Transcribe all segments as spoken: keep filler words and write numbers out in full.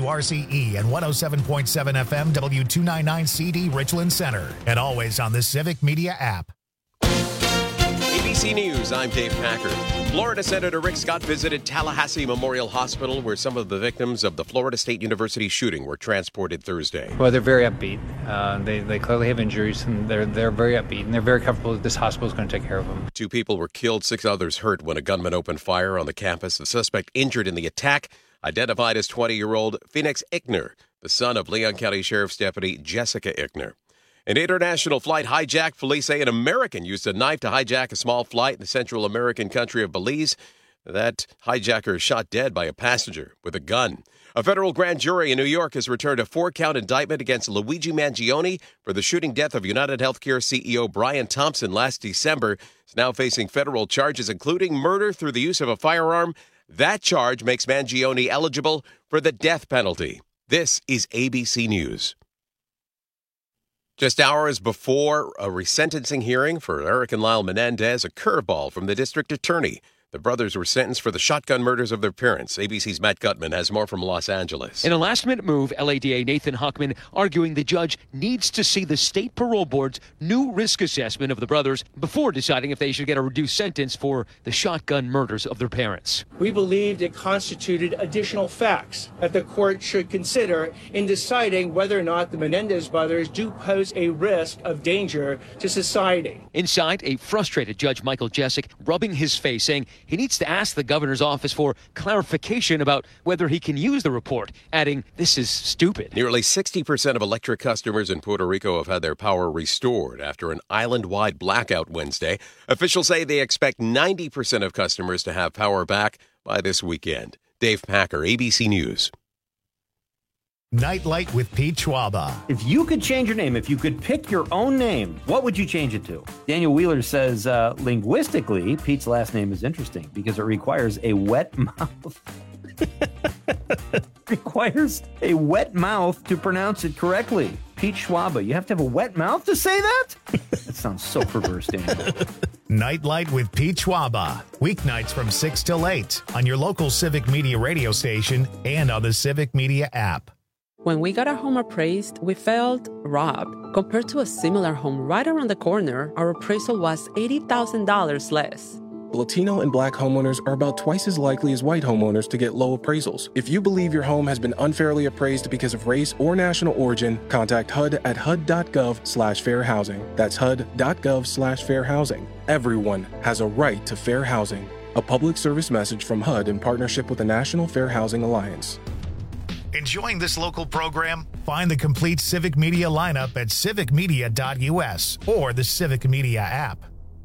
W R C E and one oh seven point seven F M W two ninety-nine C D Richland Center. And always on the Civic Media app. A B C News, I'm Dave Packer. Florida Senator Rick Scott visited Tallahassee Memorial Hospital, where some of the victims of the Florida State University shooting were transported Thursday. Well, they're very upbeat. Uh, they, they clearly have injuries, and they're, they're very upbeat, and they're very comfortable that this hospital is going to take care of them. Two people were killed, six others hurt when a gunman opened fire on the campus. The suspect injured in the attack, identified as twenty-year-old Phoenix Ickner, the son of Leon County Sheriff's Deputy Jessica Ickner. An international flight hijacked. Police say an American used a knife to hijack a small flight in the Central American country of Belize. That hijacker is shot dead by a passenger with a gun. A federal grand jury in New York has returned a four-count indictment against Luigi Mangione for the shooting death of United Healthcare C E O Brian Thompson last December. He's now facing federal charges, including murder through the use of a firearm. That charge makes Mangione eligible for the death penalty. This is A B C News. Just hours before a resentencing hearing for Eric and Lyle Menendez, a curveball from the district attorney. The brothers were sentenced for the shotgun murders of their parents. A B C's Matt Gutman has more from Los Angeles. In a last-minute move, L A D A Nathan Huckman arguing the judge needs to see the state parole board's new risk assessment of the brothers before deciding if they should get a reduced sentence for the shotgun murders of their parents. We believed it constituted additional facts that the court should consider in deciding whether or not the Menendez brothers do pose a risk of danger to society. Inside, a frustrated Judge Michael Jessic rubbing his face, saying he needs to ask the governor's office for clarification about whether he can use the report, adding, "This is stupid." Nearly sixty percent of electric customers in Puerto Rico have had their power restored after an island-wide blackout Wednesday. Officials say they expect ninety percent of customers to have power back by this weekend. Dave Packer, A B C News. Nightlight with Pete Schwaba. If you could change your name, if you could pick your own name, what would you change it to? Daniel Wheeler says, uh, linguistically, Pete's last name is interesting because it requires a wet mouth. requires a wet mouth to pronounce it correctly. Pete Schwaba, you have to have a wet mouth to say that? That sounds so perverse, Daniel. Nightlight with Pete Schwaba. Weeknights from six till eight on your local Civic Media radio station and on the Civic Media app. When we got our home appraised, we felt robbed. Compared to a similar home right around the corner, our appraisal was eighty thousand dollars less. Latino and Black homeowners are about twice as likely as white homeowners to get low appraisals. If you believe your home has been unfairly appraised because of race or national origin, contact H U D at H U D dot gov slash fair housing. That's H U D dot gov slash fair housing. Everyone has a right to fair housing. A public service message from H U D in partnership with the National Fair Housing Alliance. Enjoying this local program? Find the complete Civic Media lineup at civic media dot U S or the Civic Media app.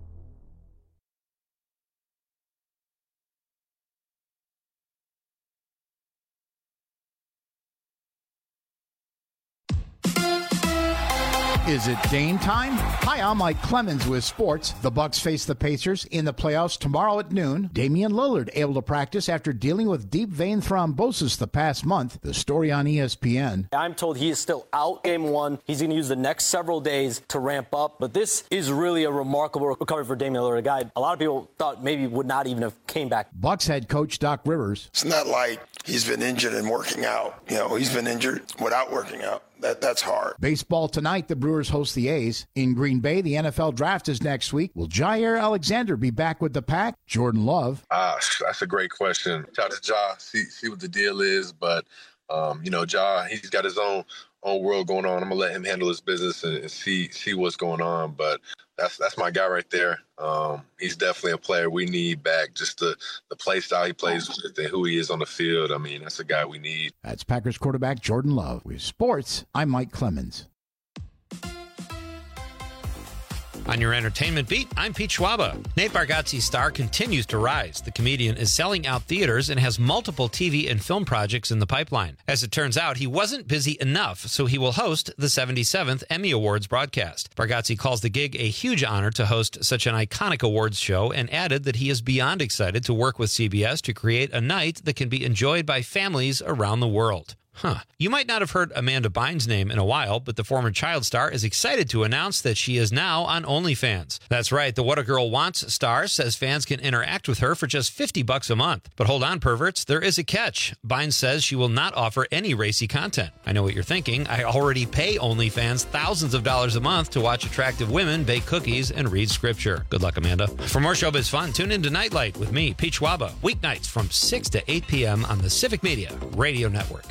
Is it Dame time? Hi, I'm Mike Clemens with sports. The Bucks face the Pacers in the playoffs tomorrow at noon. Damian Lillard able to practice after dealing with deep vein thrombosis the past month. The story on E S P N. I'm told he is still out game one. He's going to use the next several days to ramp up. But this is really a remarkable recovery for Damian Lillard, a guy a lot of people thought maybe would not even have came back. Bucks head coach Doc Rivers. It's not like he's been injured and working out. You know, he's been injured without working out. That That's hard. Baseball tonight, the Brewers host the A's. In Green Bay, the N F L draft is next week. Will Jair Alexander be back with the Pack? Jordan Love. Ah, that's a great question. Shout out to Ja, see, see what the deal is. But, um, you know, Ja, he's got his own own world going on. I'm going to let him handle his business and, and see see what's going on. But that's that's my guy right there. Um, he's definitely a player we need back. Just the, the play style he plays with and who he is on the field. I mean, that's a guy we need. That's Packers quarterback Jordan Love. With sports, I'm Mike Clemens. On your entertainment beat, I'm Pete Schwaba. Nate Bargatze's star continues to rise. The comedian is selling out theaters and has multiple T V and film projects in the pipeline. As it turns out, he wasn't busy enough, so he will host the seventy-seventh Emmy Awards broadcast. Bargatze calls the gig a huge honor to host such an iconic awards show and added that he is beyond excited to work with C B S to create a night that can be enjoyed by families around the world. Huh. You might not have heard Amanda Bynes' name in a while, but the former child star is excited to announce that she is now on OnlyFans. That's right. The What a Girl Wants star says fans can interact with her for just fifty bucks a month. But hold on, perverts, there is a catch. Bynes says she will not offer any racy content. I know what you're thinking. I already pay OnlyFans thousands of dollars a month to watch attractive women bake cookies and read scripture. Good luck, Amanda. For more showbiz fun, tune in to Nightlight with me, Pete Schwaba, weeknights from six to eight p.m. on the Civic Media Radio Network.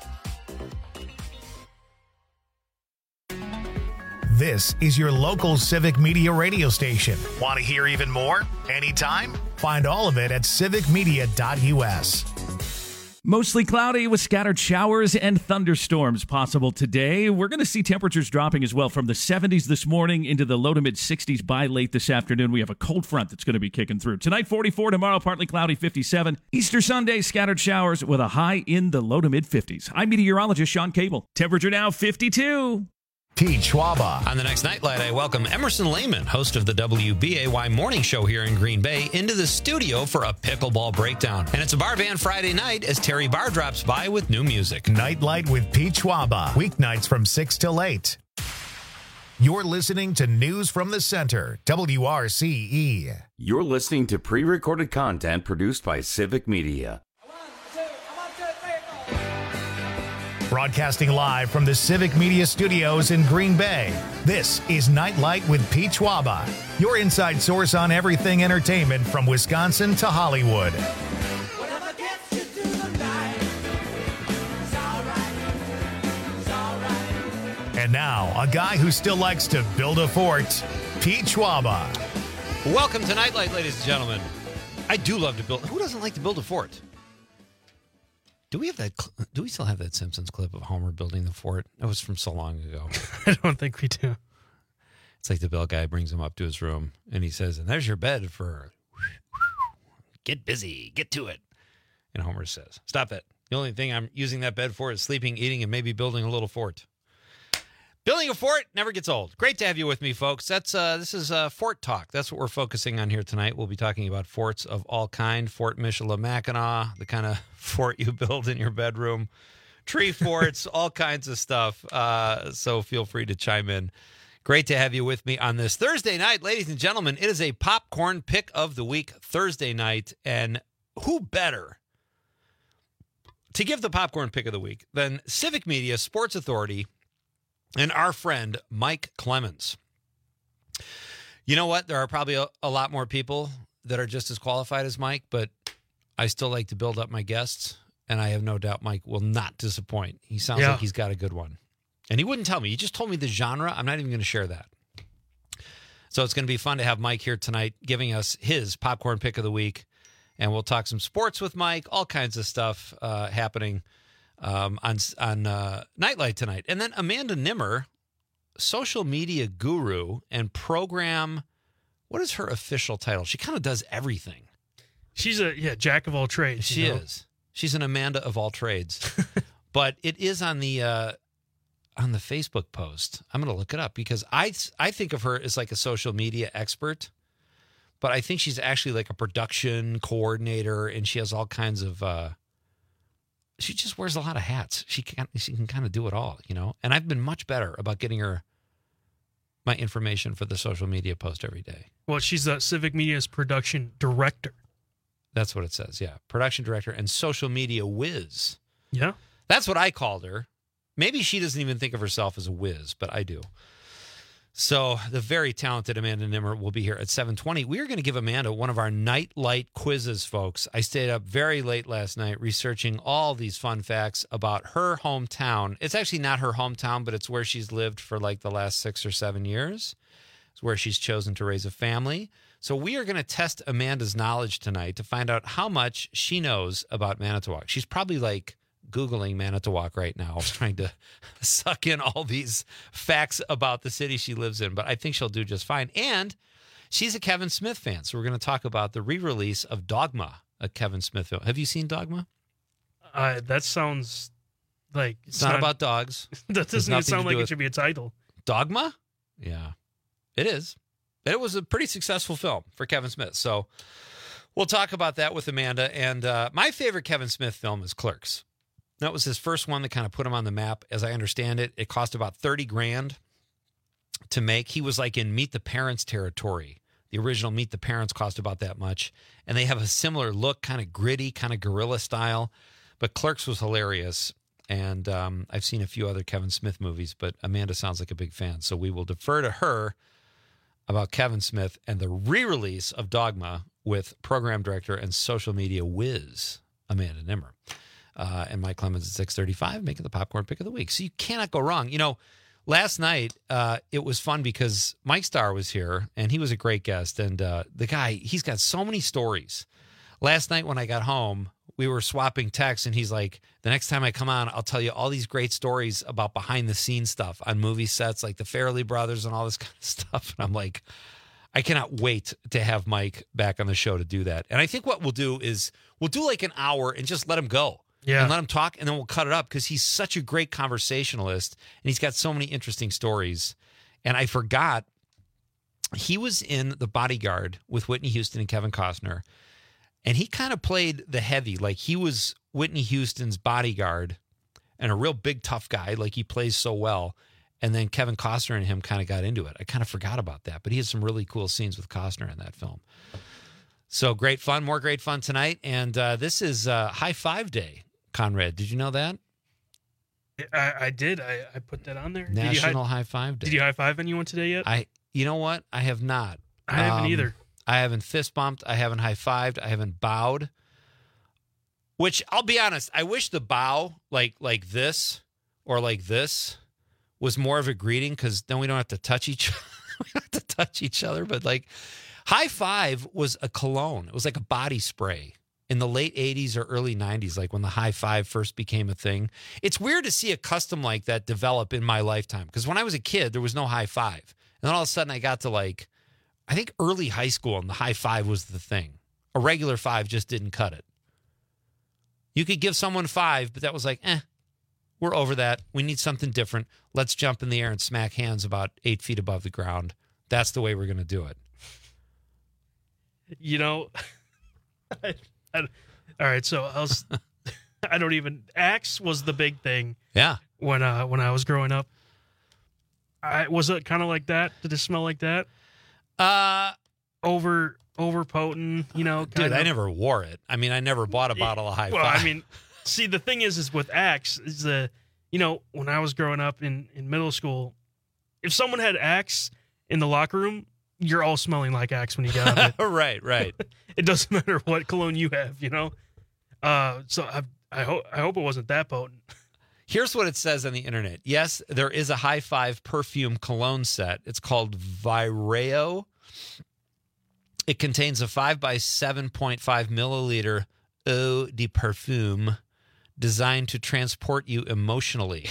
This is your local Civic Media radio station. Want to hear even more? Anytime? Find all of it at civic media dot u s. Mostly cloudy with scattered showers and thunderstorms possible today. We're going to see temperatures dropping as well from the seventies this morning into the low to mid sixties by late this afternoon. We have a cold front that's going to be kicking through. Tonight, forty-four. Tomorrow, partly cloudy, fifty-seven. Easter Sunday, scattered showers with a high in the low to mid fifties. I'm meteorologist Sean Cable. Temperature now fifty-two. Pete Schwaba. On the next Nightlight, I welcome Emerson Lehman, host of the W B A Y morning show here in Green Bay, into the studio for a pickleball breakdown. And it's a bar band Friday night as Terry Barr drops by with new music. Nightlight with Pete Schwaba. Weeknights from six till eight. You're listening to News from the Center, W R C E. You're listening to pre-recorded content produced by Civic Media. Broadcasting live from the Civic Media Studios in Green Bay, this is Nightlight with Pete Schwaba, your inside source on everything entertainment from Wisconsin to Hollywood. And now, a guy who still likes to build a fort, Pete Schwaba. Welcome to Nightlight, ladies and gentlemen. I do love to build. Who doesn't like to build a fort? Do we have that? Do we still have that Simpsons clip of Homer building the fort? It was from so long ago. I don't think we do. It's like the Bill guy brings him up to his room and he says, "And there's your bed for get busy, get to it." And Homer says, "Stop that. The only thing I'm using that bed for is sleeping, eating, and maybe building a little fort." Building a fort never gets old. Great to have you with me, folks. That's uh, this is uh, Fort Talk. That's what we're focusing on here tonight. We'll be talking about forts of all kind, Fort Michilimackinac, the kind of fort you build in your bedroom, tree forts, all kinds of stuff. Uh, so feel free to chime in. Great to have you with me on this Thursday night, ladies and gentlemen. It is a popcorn pick of the week Thursday night, and who better to give the popcorn pick of the week than Civic Media Sports Authority and our friend, Mike Clemens. You know what? There are probably a, a lot more people that are just as qualified as Mike, but I still like to build up my guests, and I have no doubt Mike will not disappoint. He sounds yeah. like he's got a good one. And he wouldn't tell me. He just told me the genre. I'm not even going to share that. So it's going to be fun to have Mike here tonight giving us his popcorn pick of the week, and we'll talk some sports with Mike, all kinds of stuff uh, happening Um, on on uh, Nightlight tonight. And then Amanda Nimmer, social media guru and program, what is her official title? She kind of does everything. She's a yeah jack of all trades. She you know? is. She's an Amanda of all trades. But it is on the uh, on the Facebook post. I'm going to look it up because I I think of her as like a social media expert, but I think she's actually like a production coordinator, and she has all kinds of uh, she just wears a lot of hats. She can she can kind of do it all, you know. And I've been much better about getting her my information for the social media post every day. Well, she's the Civic Media's production director. That's what it says, yeah. Production director and social media whiz. Yeah. That's what I called her. Maybe she doesn't even think of herself as a whiz, but I do. So the very talented Amanda Nimmer will be here at seven twenty. We are going to give Amanda one of our Nightlight quizzes, folks. I stayed up very late last night researching all these fun facts about her hometown. It's actually not her hometown, but it's where she's lived for like the last six or seven years. It's where she's chosen to raise a family. So we are going to test Amanda's knowledge tonight to find out how much she knows about Manitowoc. She's probably like Googling Manitowoc right now, trying to suck in all these facts about the city she lives in, but I think she'll do just fine. And she's a Kevin Smith fan, so we're going to talk about the re-release of Dogma, a Kevin Smith film. Have you seen Dogma? Uh, that sounds like... It's, it's not, not about dogs. That doesn't even sound like it should be a title. Dogma? Yeah, it is. It was a pretty successful film for Kevin Smith, so we'll talk about that with Amanda. And uh, my favorite Kevin Smith film is Clerks. That was his first one that kind of put him on the map. As I understand it, it cost about thirty grand to make. He was like in Meet the Parents territory. The original Meet the Parents cost about that much. And they have a similar look, kind of gritty, kind of guerrilla style. But Clerks was hilarious. And um, I've seen a few other Kevin Smith movies, but Amanda sounds like a big fan. So we will defer to her about Kevin Smith and the re-release of Dogma with program director and social media whiz, Amanda Nimmer. Uh, and Mike Clemens at six thirty-five, making the popcorn pick of the week. So you cannot go wrong. You know, last night, uh, it was fun because Mike Starr was here, and he was a great guest. And uh, the guy, he's got so many stories. Last night when I got home, we were swapping texts, and he's like, the next time I come on, I'll tell you all these great stories about behind-the-scenes stuff on movie sets, like the Farrelly brothers and all this kind of stuff. And I'm like, I cannot wait to have Mike back on the show to do that. And I think what we'll do is we'll do like an hour and just let him go. Yeah. And let him talk, and then we'll cut it up because he's such a great conversationalist, and he's got so many interesting stories. And I forgot, he was in The Bodyguard with Whitney Houston and Kevin Costner, and he kind of played the heavy. Like, he was Whitney Houston's bodyguard and a real big, tough guy. Like, he plays so well. And then Kevin Costner and him kind of got into it. I kind of forgot about that, but he had some really cool scenes with Costner in that film. So great fun, more great fun tonight. And uh, this is uh, High Five Day. Conrad, did you know that? I, I did. I, I put that on there. National high, High Five Day. Did you high five anyone today yet? I. You know what? I have not. I haven't um, either. I haven't fist bumped. I haven't high fived. I haven't bowed. Which, I'll be honest, I wish the bow like like this or like this was more of a greeting, because then we don't have to touch each we don't have to touch each other. But like, high five was a cologne. It was like a body spray. In the late eighties or early nineties, like when the high five first became a thing. It's weird to see a custom like that develop in my lifetime, because when I was a kid, there was no high five. And then all of a sudden I got to like, I think early high school, and the high five was the thing. A regular five just didn't cut it. You could give someone five, but that was like, eh, we're over that. We need something different. Let's jump in the air and smack hands about eight feet above the ground. That's the way we're going to do it. You know... I, all right, so I was, I don't even, Axe was the big thing. Yeah. When uh when I was growing up. I was it kind of like that? Did it smell like that? Uh over over potent, you know. Dude, of. I never wore it. I mean, I never bought a bottle of High Well, Five. I mean, see, the thing is, is with Axe is the, you know, when I was growing up in in middle school, if someone had Axe in the locker room, you're all smelling like Axe when you get out of it. Right, right. It doesn't matter what cologne you have, you know. Uh, so I, I hope I hope it wasn't that potent. Here's what it says on the internet. Yes, there is a High Five perfume cologne set. It's called Vireo. It contains a five by seven point five milliliter eau de parfum designed to transport you emotionally.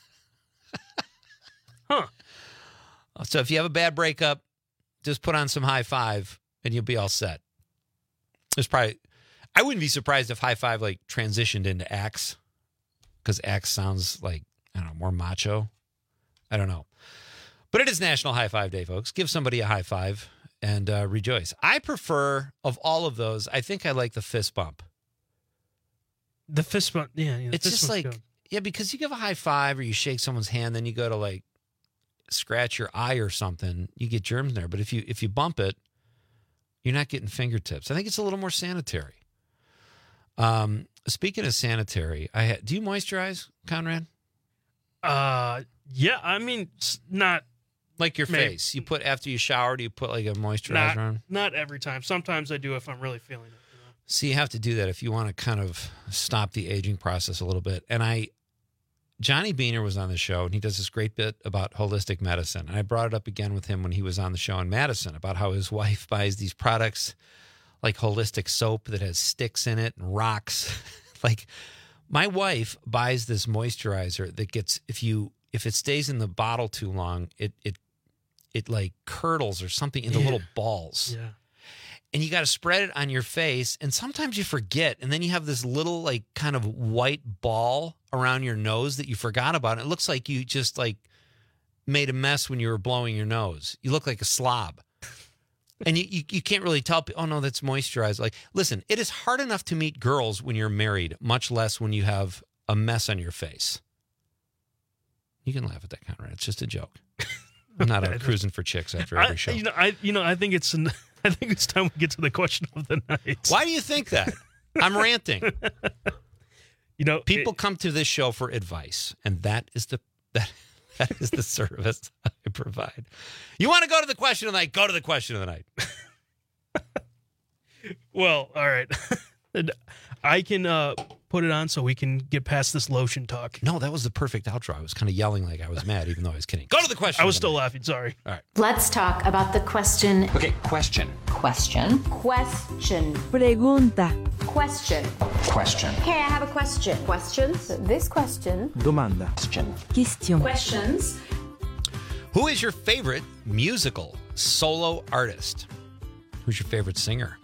Huh. So if you have a bad breakup, just put on some High Five and you'll be all set. There's probably, I wouldn't be surprised if High Five like transitioned into Axe, because Axe sounds like, I don't know, more macho. I don't know. But it is National High Five Day, folks. Give somebody a high five and uh, rejoice. I prefer, of all of those, I think I like the fist bump. The fist bump, yeah. yeah it's just like, good. yeah, because you give a high five or you shake someone's hand, then you go to like scratch your eye or something, you get germs in there. But if you if you bump it, you're not getting fingertips. I think it's a little more sanitary. Um, speaking of sanitary, I ha- do you moisturize, Conrad? Uh, yeah. I mean, not like your maybe. face. You put after you shower. Do you put like a moisturizer not, on? Not every time. Sometimes I do if I'm really feeling it. You know? So you have to do that if you want to kind of stop the aging process a little bit. And I, Johnny Beaner was on the show, and he does this great bit about holistic medicine. And I brought it up again with him when he was on the show in Madison about how his wife buys these products like holistic soap that has sticks in it and rocks. Like, my wife buys this moisturizer that gets, if you if it stays in the bottle too long, it it it like curdles or something into yeah. little balls. Yeah. And you got to spread it on your face, and sometimes you forget, and then you have this little like kind of white ball around your nose that you forgot about. It looks like you just like made a mess when you were blowing your nose. You look like a slob. And you, you, you can't really tell, oh, no, that's moisturized. Like, listen, it is hard enough to meet girls when you're married, much less when you have a mess on your face. You can laugh at that, Conrad. It's just a joke. I'm not out cruising for chicks after every I, show. You know, I you know, I think it's an, I think it's time we get to the question of the night. Why do you think that? I'm ranting. You know, people it, come to this show for advice, and that is the that that is the service I provide. You want to go to the question of the night? Go to the question of the night. Well, all right. I can uh, put it on so we can get past this lotion talk. No, that was the perfect outro. I was kind of yelling like I was mad, even though I was kidding. Go to the question. I was still laughing. Sorry. All right. Let's talk about the question. Okay, question. Question. Question. Pregunta. Question. Question. Hey, I have a question. Questions? This question. Domanda. Question. Question. Questions. Who is your favorite musical solo artist? Who's your favorite singer?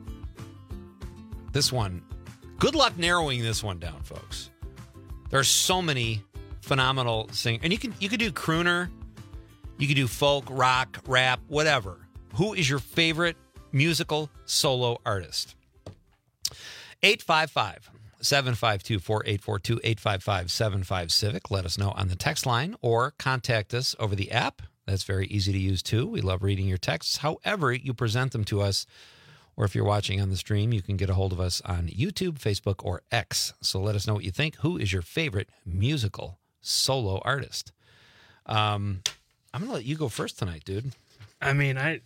This one, good luck narrowing this one down, folks. There are so many phenomenal singers. And you can you could do crooner, you could do folk, rock, rap, whatever. Who is your favorite musical solo artist? eight five five, seven five two, four eight four two, eight five five, seven five Civic. Let us know on the text line or contact us over the app. That's very easy to use, too. We love reading your texts. However you present them to us, or if you're watching on the stream, you can get a hold of us on YouTube, Facebook, or X. So let us know what you think. Who is your favorite musical solo artist? Um, I'm going to let you go first tonight, dude. I mean, I...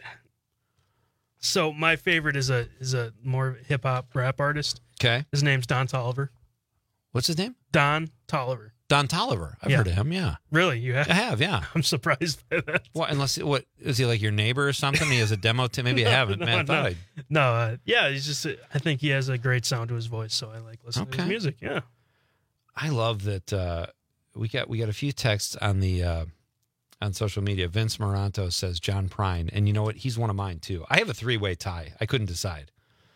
So my favorite is a is a more hip-hop rap artist. Okay. His name's Don Toliver. What's his name? Don Toliver. Don Toliver. I've Yeah. heard of him, yeah. Really? You have? I have, yeah. I'm surprised by that. What, unless, what, is he like your neighbor or something? He has a demo to maybe I haven't. No, Man, I thought no, I'd... no uh, yeah, he's just. I think he has a great sound to his voice, so I like listening to Okay. his music. Yeah, I love that uh, we got we got a few texts on the uh, on social media. Vince Moranto says John Prine, and you know what? He's one of mine too. I have a three way tie. I couldn't decide,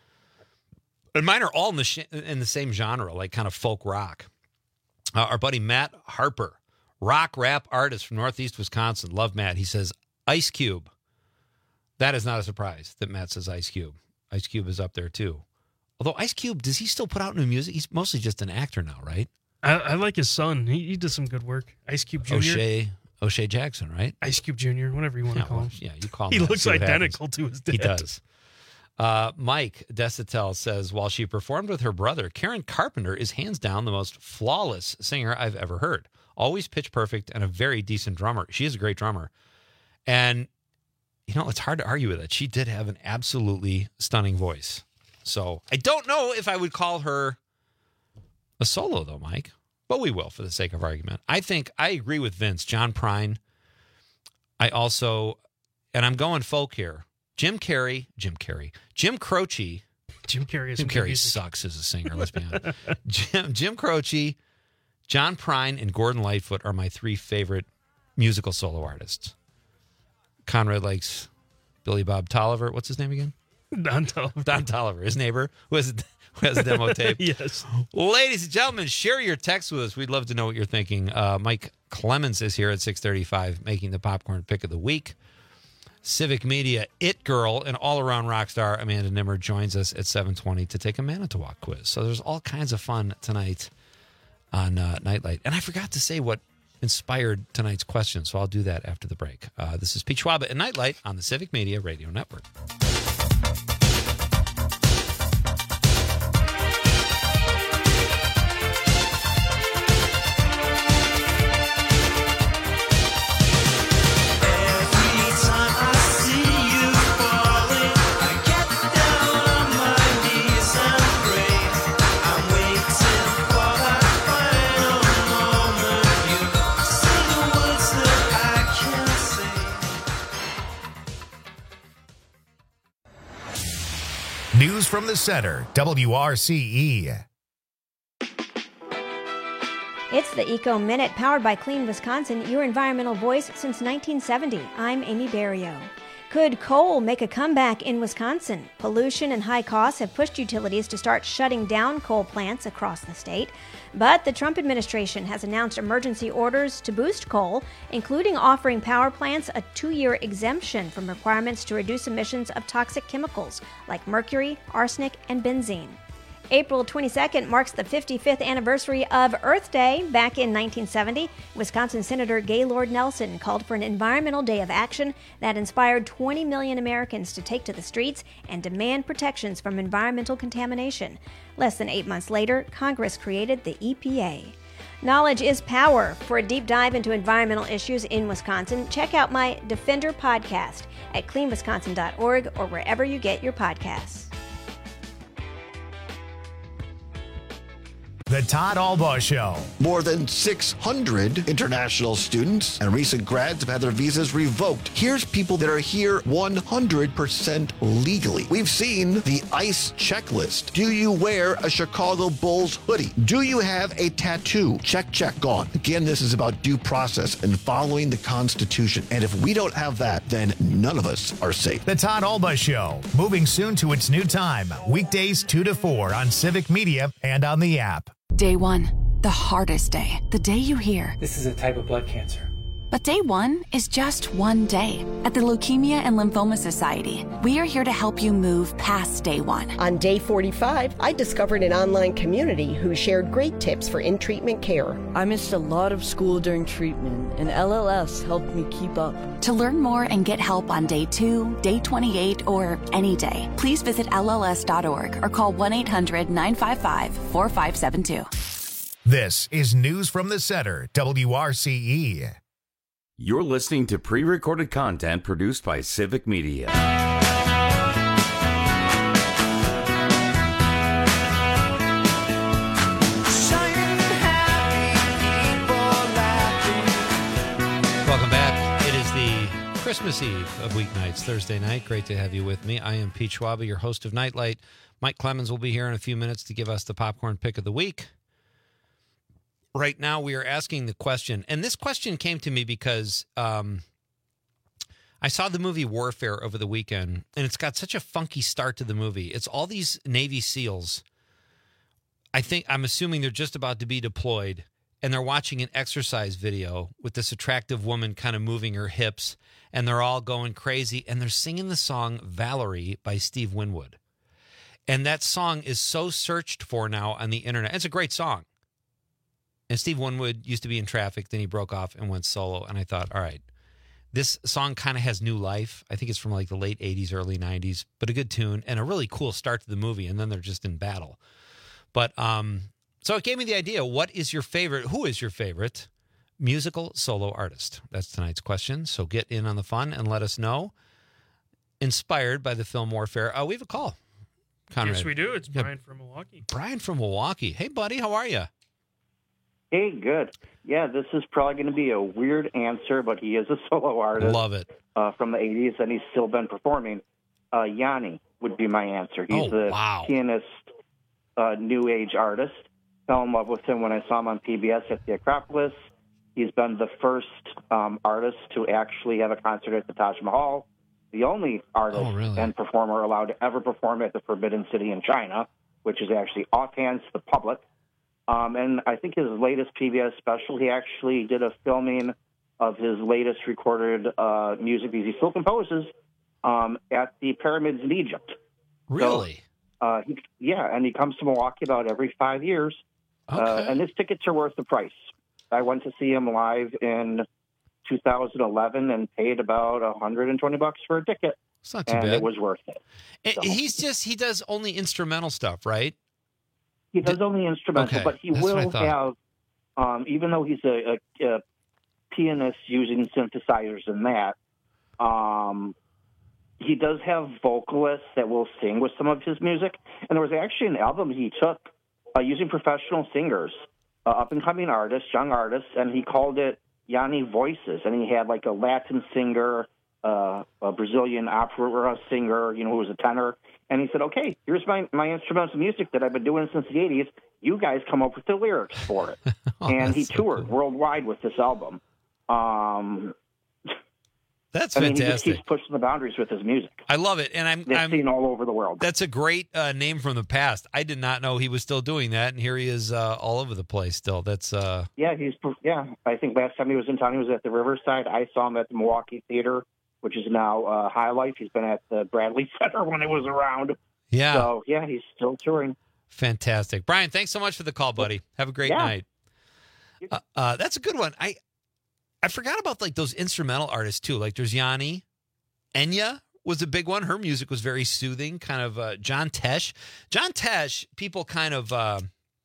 and mine are all in the sh- in the same genre, like kind of folk rock. Uh, our buddy Matt Harper, rock rap artist from Northeast Wisconsin. Love Matt. He says Ice Cube. That is not a surprise that Matt says Ice Cube. Ice Cube is up there too. Although Ice Cube, does he still put out new music? He's mostly just an actor now, right? I, I like his son. He, he does some good work. Ice Cube Junior O'Shea, O'Shea Jackson, right? Ice Cube Junior, whatever you want Yeah, to call well, him. yeah, you call him He that, looks see what identical happens. to his dad. He does. Uh, Mike Desitel says, while she performed with her brother, Karen Carpenter is hands down the most flawless singer I've ever heard. Always pitch perfect and a very decent drummer. She is a great drummer. And, you know, it's hard to argue with it. She did have an absolutely stunning voice. So I don't know if I would call her a solo, though, Mike. But we will for the sake of argument. I think I agree with Vince. John Prine. I also, and I'm going folk here. Jim Carrey, Jim Carrey, Jim Croce. Jim Carrey is Jim some good Carrey music. sucks as a singer, let's be honest. Jim, Jim Croce, John Prine, and Gordon Lightfoot are my three favorite musical solo artists. Conrad likes Billy Bob Tolliver. What's his name again? Don Toliver. Don Tolliver, his neighbor, who has, who has a demo tape. Yes. Ladies and gentlemen, share your text with us. We'd love to know what you're thinking. Uh, Mike Clemens is here at six thirty-five, making the popcorn pick of the week. Civic Media It Girl and all-around rock star Amanda Nimmer joins us at seven twenty to take a Manitowoc quiz. So there's all kinds of fun tonight on uh, Nightlight. And I forgot to say what inspired tonight's question, so I'll do that after the break. Uh, this is Pete Schwaba at Nightlight on the Civic Media Radio Network. News from the center, W R C E. It's the Eco Minute, powered by Clean Wisconsin, your environmental voice since nineteen seventy. I'm Amy Barrio. Could coal make a comeback in Wisconsin? Pollution and high costs have pushed utilities to start shutting down coal plants across the state. But the Trump administration has announced emergency orders to boost coal, including offering power plants a two-year exemption from requirements to reduce emissions of toxic chemicals like mercury, arsenic, and benzene. April twenty-second marks the fifty-fifth anniversary of Earth Day. Back in nineteen seventy, Wisconsin Senator Gaylord Nelson called for an environmental day of action that inspired twenty million Americans to take to the streets and demand protections from environmental contamination. Less than eight months later, Congress created the E P A. Knowledge is power. For a deep dive into environmental issues in Wisconsin, check out my Defender podcast at clean wisconsin dot org or wherever you get your podcasts. The Todd Albaugh Show. More than six hundred international students and recent grads have had their visas revoked. Here's people that are here one hundred percent legally. We've seen the ICE checklist. Do you wear a Chicago Bulls hoodie? Do you have a tattoo? Check, check, gone. Again, this is about due process and following the Constitution. And if we don't have that, then none of us are safe. The Todd Albaugh Show, moving soon to its new time. Weekdays two to four on Civic Media and on the app. Day one, the hardest day, the day you hear, "This is a type of blood cancer." But day one is just one day. At the Leukemia and Lymphoma Society, we are here to help you move past day one. On day forty-five, I discovered an online community who shared great tips for in-treatment care. I missed a lot of school during treatment, and L L S helped me keep up. To learn more and get help on day two, day twenty-eight, or any day, please visit L L S dot org or call one eight hundred nine five five four five seven two. This is News from the Center, W R C E. You're listening to pre-recorded content produced by Civic Media. Welcome back. It is the Christmas Eve of weeknights, Thursday night. Great to have you with me. I am Pete Schwaba, your host of Nightlight. Mike Clemens will be here in a few minutes to give us the popcorn pick of the week. Right now, we are asking the question, and this question came to me because um, I saw the movie Warfare over the weekend, and it's got such a funky start to the movie. It's all these Navy SEALs. I think, I'm assuming they're just about to be deployed, and they're watching an exercise video with this attractive woman kind of moving her hips, and they're all going crazy, and they're singing the song Valerie by Steve Winwood. And that song is so searched for now on the internet. It's a great song. And Steve Winwood used to be in Traffic, then he broke off and went solo. And I thought, all right, this song kind of has new life. I think it's from like the late eighties, early nineties, but a good tune and a really cool start to the movie. And then they're just in battle. But um, so it gave me the idea. What is your favorite? Who is your favorite musical solo artist? That's tonight's question. So get in on the fun and let us know. Inspired by the film Warfare. Oh, we have a call. Conrad. Yes, we do. It's Yeah. Brian from Milwaukee. Brian from Milwaukee. Hey, buddy, how are you? Hey, good. Yeah, this is probably going to be a weird answer, but he is a solo artist. Love it. Uh, from the eighties, and he's still been performing. Uh, Yanni would be my answer. He's Oh, a wow. pianist, uh, new age artist. Fell in love with him when I saw him on P B S at the Acropolis. He's been the first um, artist to actually have a concert at the Taj Mahal, the only artist Oh, really? and performer allowed to ever perform at the Forbidden City in China, which is actually offhand to the public. Um, and I think his latest P B S special, he actually did a filming of his latest recorded uh, music because he still composes um, at the pyramids in Egypt. Really? So, uh, he, yeah, and he comes to Milwaukee about every five years. Uh, Okay. and his tickets are worth the price. I went to see him live in two thousand eleven and paid about one hundred twenty bucks for a ticket. It's not too and bad. it was worth it. And So- he's just, he does only instrumental stuff, right? He does only instrumental, Okay, but he that's what I will thought. have, um, even though he's a, a, a pianist using synthesizers and that, um, he does have vocalists that will sing with some of his music. And there was actually an album he took uh, using professional singers, uh, up-and-coming artists, young artists, and he called it Yanni Voices. And he had like a Latin singer, uh, a Brazilian opera singer, you know, who was a tenor. And he said, okay, here's my, my instrumental music that I've been doing since the eighties. You guys come up with the lyrics for it. Oh, and he that's so toured worldwide with this album. Um, That's I mean, he just fantastic. keeps pushing the boundaries with his music. I love it. And I'm, That's I'm seen all over the world. That's a great uh, name from the past. I did not know he was still doing that. And here he is uh, all over the place still. That's, uh, Yeah, he's yeah. I think last time he was in town, he was at the Riverside. I saw him at the Milwaukee Theater, which is now uh, High Life. He's been at the Bradley Center when it was around. Yeah. So yeah, he's still touring. Fantastic. Brian, thanks so much for the call, buddy. Have a great Yeah. night. Uh, uh, that's a good one. I I forgot about like those instrumental artists too. Like there's Yanni. Enya was a big one. Her music was very soothing, kind of uh, John Tesh. John Tesh, people kind of uh,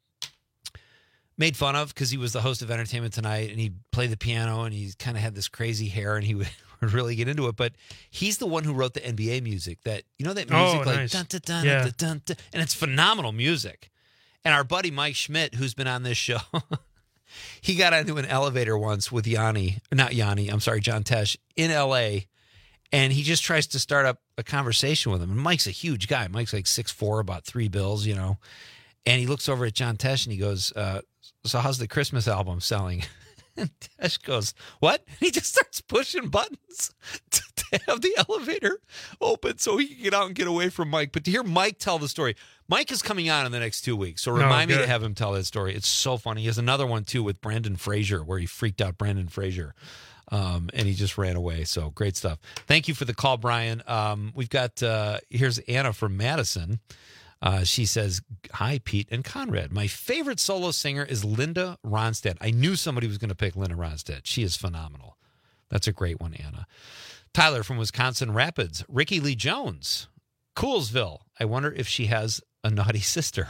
made fun of because he was the host of Entertainment Tonight and he played the piano and he kind of had this crazy hair and he would really get into it. But he's the one who wrote the N B A music. That you know that music Oh, like nice. dun, dun, dun, Yeah. dun, dun, dun, and it's phenomenal music. And our buddy Mike Schmidt, who's been on this show, he got into an elevator once with Yanni, not Yanni, I'm sorry, John Tesh in L A. And he just tries to start up a conversation with him. And Mike's a huge guy. Mike's like six foot four, about three bills, you know. And he looks over at John Tesh and he goes, uh, so how's the Christmas album selling? And Tesh goes, what? And he just starts pushing buttons to, to have the elevator open so he can get out and get away from Mike. But to hear Mike tell the story, Mike is coming on in the next two weeks. So remind Oh, me to good. have him tell that story. It's so funny. He has another one, too, with Brandon Fraser, where he freaked out Brandon Fraser. Um, and he just ran away. So great stuff. Thank you for the call, Brian. Um, we've got, uh, here's Anna from Madison. Uh, she says, hi, Pete and Conrad. My favorite solo singer is Linda Ronstadt. I knew somebody was going to pick Linda Ronstadt. She is phenomenal. That's a great one, Anna. Tyler from Wisconsin Rapids. Ricky Lee Jones. Coolsville. I wonder if she has a naughty sister.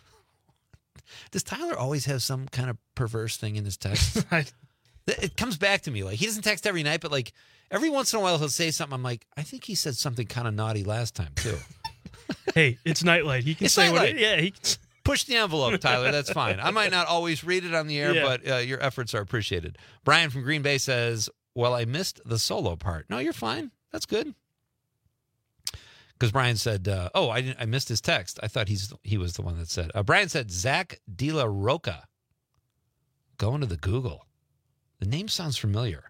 Does Tyler always have some kind of perverse thing in his text? It comes back to me. Like, he doesn't text every night, but like every once in a while he'll say something. I'm like, I think he said something kind of naughty last time too. Hey, it's Nightlight. He can It's say Nightlight. what. Yeah, he can. Push the envelope, Tyler. That's fine. I might not always read it on the air, Yeah. but uh, your efforts are appreciated. Brian from Green Bay says, well, I missed the solo part. No, you're fine. That's good. Because Brian said, uh, oh, I didn't. I missed his text. I thought he's he was the one that said. Uh, Brian said, Zach De La Roca. Go into the Google. The name sounds familiar.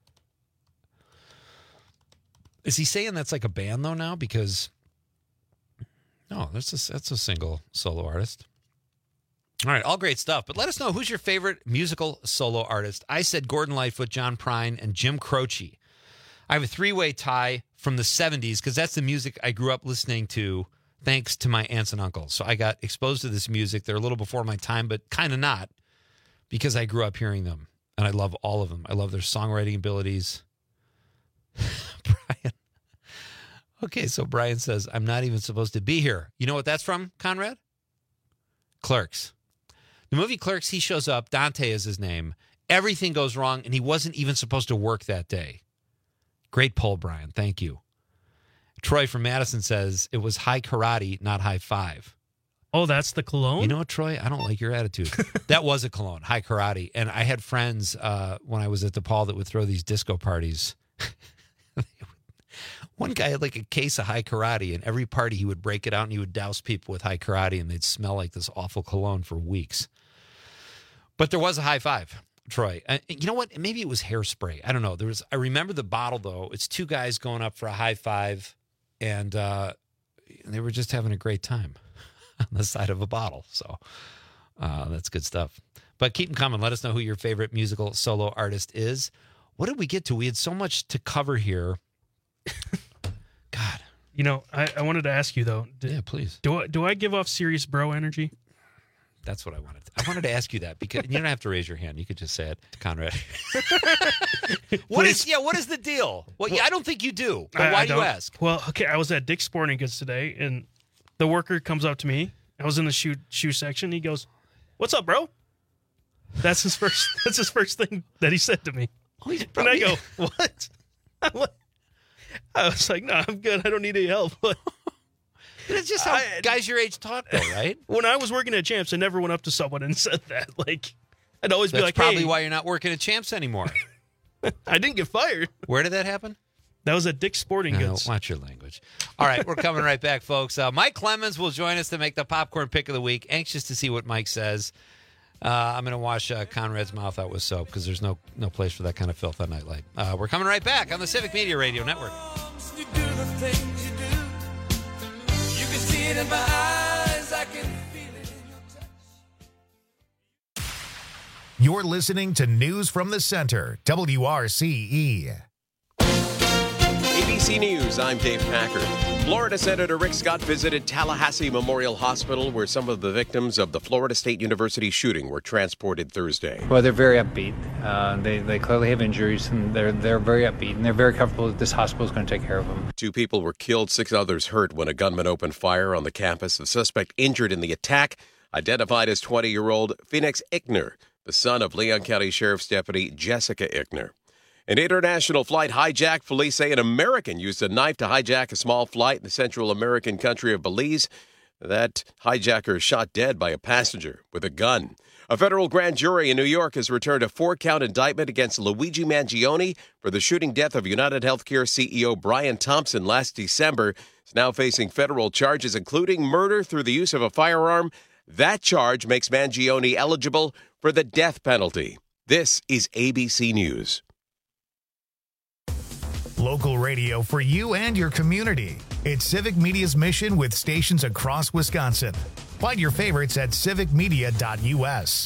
Is he saying that's like a band though now? Because no, that's a, that's a single solo artist. All right, all great stuff. But let us know, who's your favorite musical solo artist? I said Gordon Lightfoot, John Prine, and Jim Croce. I have a three-way tie from the seventies because that's the music I grew up listening to thanks to my aunts and uncles. So I got exposed to this music. They're a little before my time, but kind of not, because I grew up hearing them. And I love all of them. I love their songwriting abilities. Brian. Okay, so Brian says, I'm not even supposed to be here. You know what that's from, Conrad? Clerks. The movie Clerks, he shows up. Dante is his name. Everything goes wrong, and he wasn't even supposed to work that day. Great poll, Brian. Thank you. Troy from Madison says, it was high karate, not high five. Oh, that's the cologne? You know what, Troy? I don't like your attitude. That was a cologne, high karate. And I had friends uh, when I was at DePaul that would throw these disco parties. One guy had like a case of high karate, and every party he would break it out and he would douse people with high karate, and they'd smell like this awful cologne for weeks. But there was a high five, Troy. Uh, you know what? Maybe it was hairspray. I don't know. There was. I remember the bottle, though. It's two guys going up for a high five, and uh, they were just having a great time on the side of a bottle. So uh, that's good stuff. But keep them coming. Let us know who your favorite musical solo artist is. What did we get to? We had so much to cover here. God. You know, I, I wanted to ask you, though. Do, yeah, please. Do I, do I give off serious bro energy? That's what I wanted. I wanted to ask you that because you don't have to raise your hand. You could just say it to Conrad. What is, yeah, what is the deal? Well, well I don't think you do. But I, why I do you ask? Well, okay, I was at Dick's Sporting Goods today, and the worker comes up to me. I was in the shoe shoe section. He goes, "What's up, bro?" That's his first. That's his first thing that he said to me. Oh, he's and I go, "What?" I'm like, I was like, "No, I'm good. I don't need any help." But it's just how I, guys your age talk, though, right? When I was working at Champs, I never went up to someone and said that. Like, I'd always That's be like, probably "Hey." why you're not working at Champs anymore. I didn't get fired. Where did that happen? That was at Dick's Sporting no, Goods. Watch your language. All right, we're coming right back, folks. Uh, Mike Clemens will join us to make the popcorn pick of the week. Anxious to see what Mike says. Uh, I'm going to wash uh, Conrad's mouth out with soap because there's no no place for that kind of filth on Nightlight. Uh, we're coming right back on the Civic Media Radio Network. You do the things you do. You can see it in my eyes. I can feel it in your touch. You're listening to News from the Center, W R C E. A B C News, I'm Dave Packard. Florida Senator Rick Scott visited Tallahassee Memorial Hospital, where some of the victims of the Florida State University shooting were transported Thursday. Well, they're very upbeat. Uh, they, they clearly have injuries, and they're, they're very upbeat, and they're very comfortable that this hospital is going to take care of them. Two people were killed, six others hurt when a gunman opened fire on the campus. The suspect injured in the attack, identified as twenty-year-old Phoenix Ickner, the son of Leon County Sheriff's Deputy Jessica Ickner. An international flight hijacked. Police say an American used a knife to hijack a small flight in the Central American country of Belize. That hijacker shot dead by a passenger with a gun. A federal grand jury in New York has returned a four-count indictment against Luigi Mangione for the shooting death of United Healthcare C E O Brian Thompson last December. He's now facing federal charges, including murder through the use of a firearm. That charge makes Mangione eligible for the death penalty. This is A B C News. Local radio for you and your community. It's Civic Media's mission with stations across Wisconsin. Find your favorites at civic media dot u s.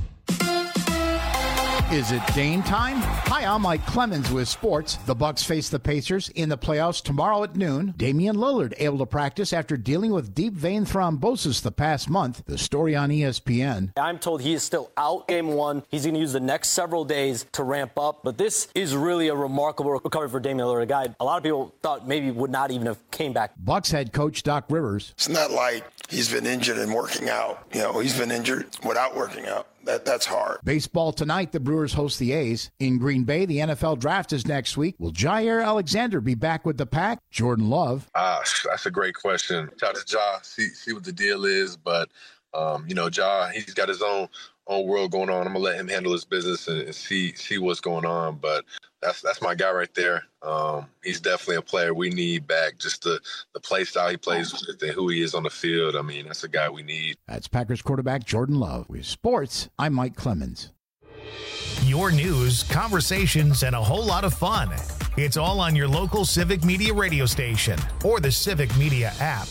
Is it Dane time? Hi, I'm Mike Clemens with sports. The Bucks face the Pacers in the playoffs tomorrow at noon. Damian Lillard able to practice after dealing with deep vein thrombosis the past month. The story on E S P N. I'm told he is still out game one. He's going to use the next several days to ramp up. But this is really a remarkable recovery for Damian Lillard, a guy a lot of people thought maybe would not even have came back. Bucks head coach Doc Rivers. It's not like he's been injured and working out. You know, he's been injured without working out. That That's hard. Baseball tonight, the Brewers host the A's. In Green Bay, the N F L draft is next week. Will Jair Alexander be back with the Pack? Jordan Love. Ah, that's a great question. Shout out to Ja, see, see what the deal is. But, um, you know, Ja, he's got his own own world going on. I'm going to let him handle his business and, and see see what's going on. But that's that's my guy right there. Um, he's definitely a player we need back. Just the, the play style he plays with and who he is on the field. I mean, that's a guy we need. That's Packers quarterback Jordan Love. With sports, I'm Mike Clemens. Your news, conversations, and a whole lot of fun. It's all on your local Civic Media radio station or the Civic Media app.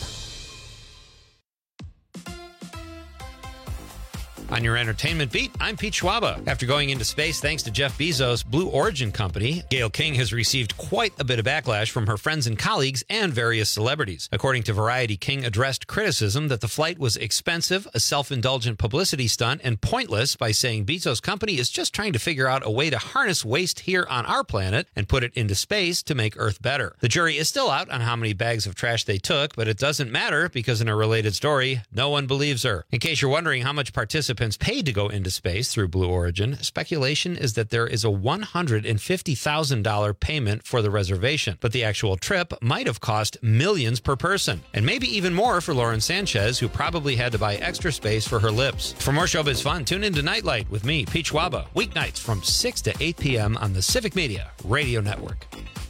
On your entertainment beat, I'm Pete Schwaba. After going into space thanks to Jeff Bezos' Blue Origin company, Gayle King has received quite a bit of backlash from her friends and colleagues and various celebrities. According to Variety, King addressed criticism that the flight was expensive, a self-indulgent publicity stunt, and pointless by saying Bezos' company is just trying to figure out a way to harness waste here on our planet and put it into space to make Earth better. The jury is still out on how many bags of trash they took, but it doesn't matter because in a related story, no one believes her. In case you're wondering how much participants paid to go into space through Blue Origin, speculation is that there is a one hundred fifty thousand dollars payment for the reservation, but the actual trip might have cost millions per person, and maybe even more for Lauren Sanchez, who probably had to buy extra space for her lips. For more showbiz fun, tune into Nightlight with me, Pete Schwaba, weeknights from six to eight p.m. on the Civic Media Radio Network.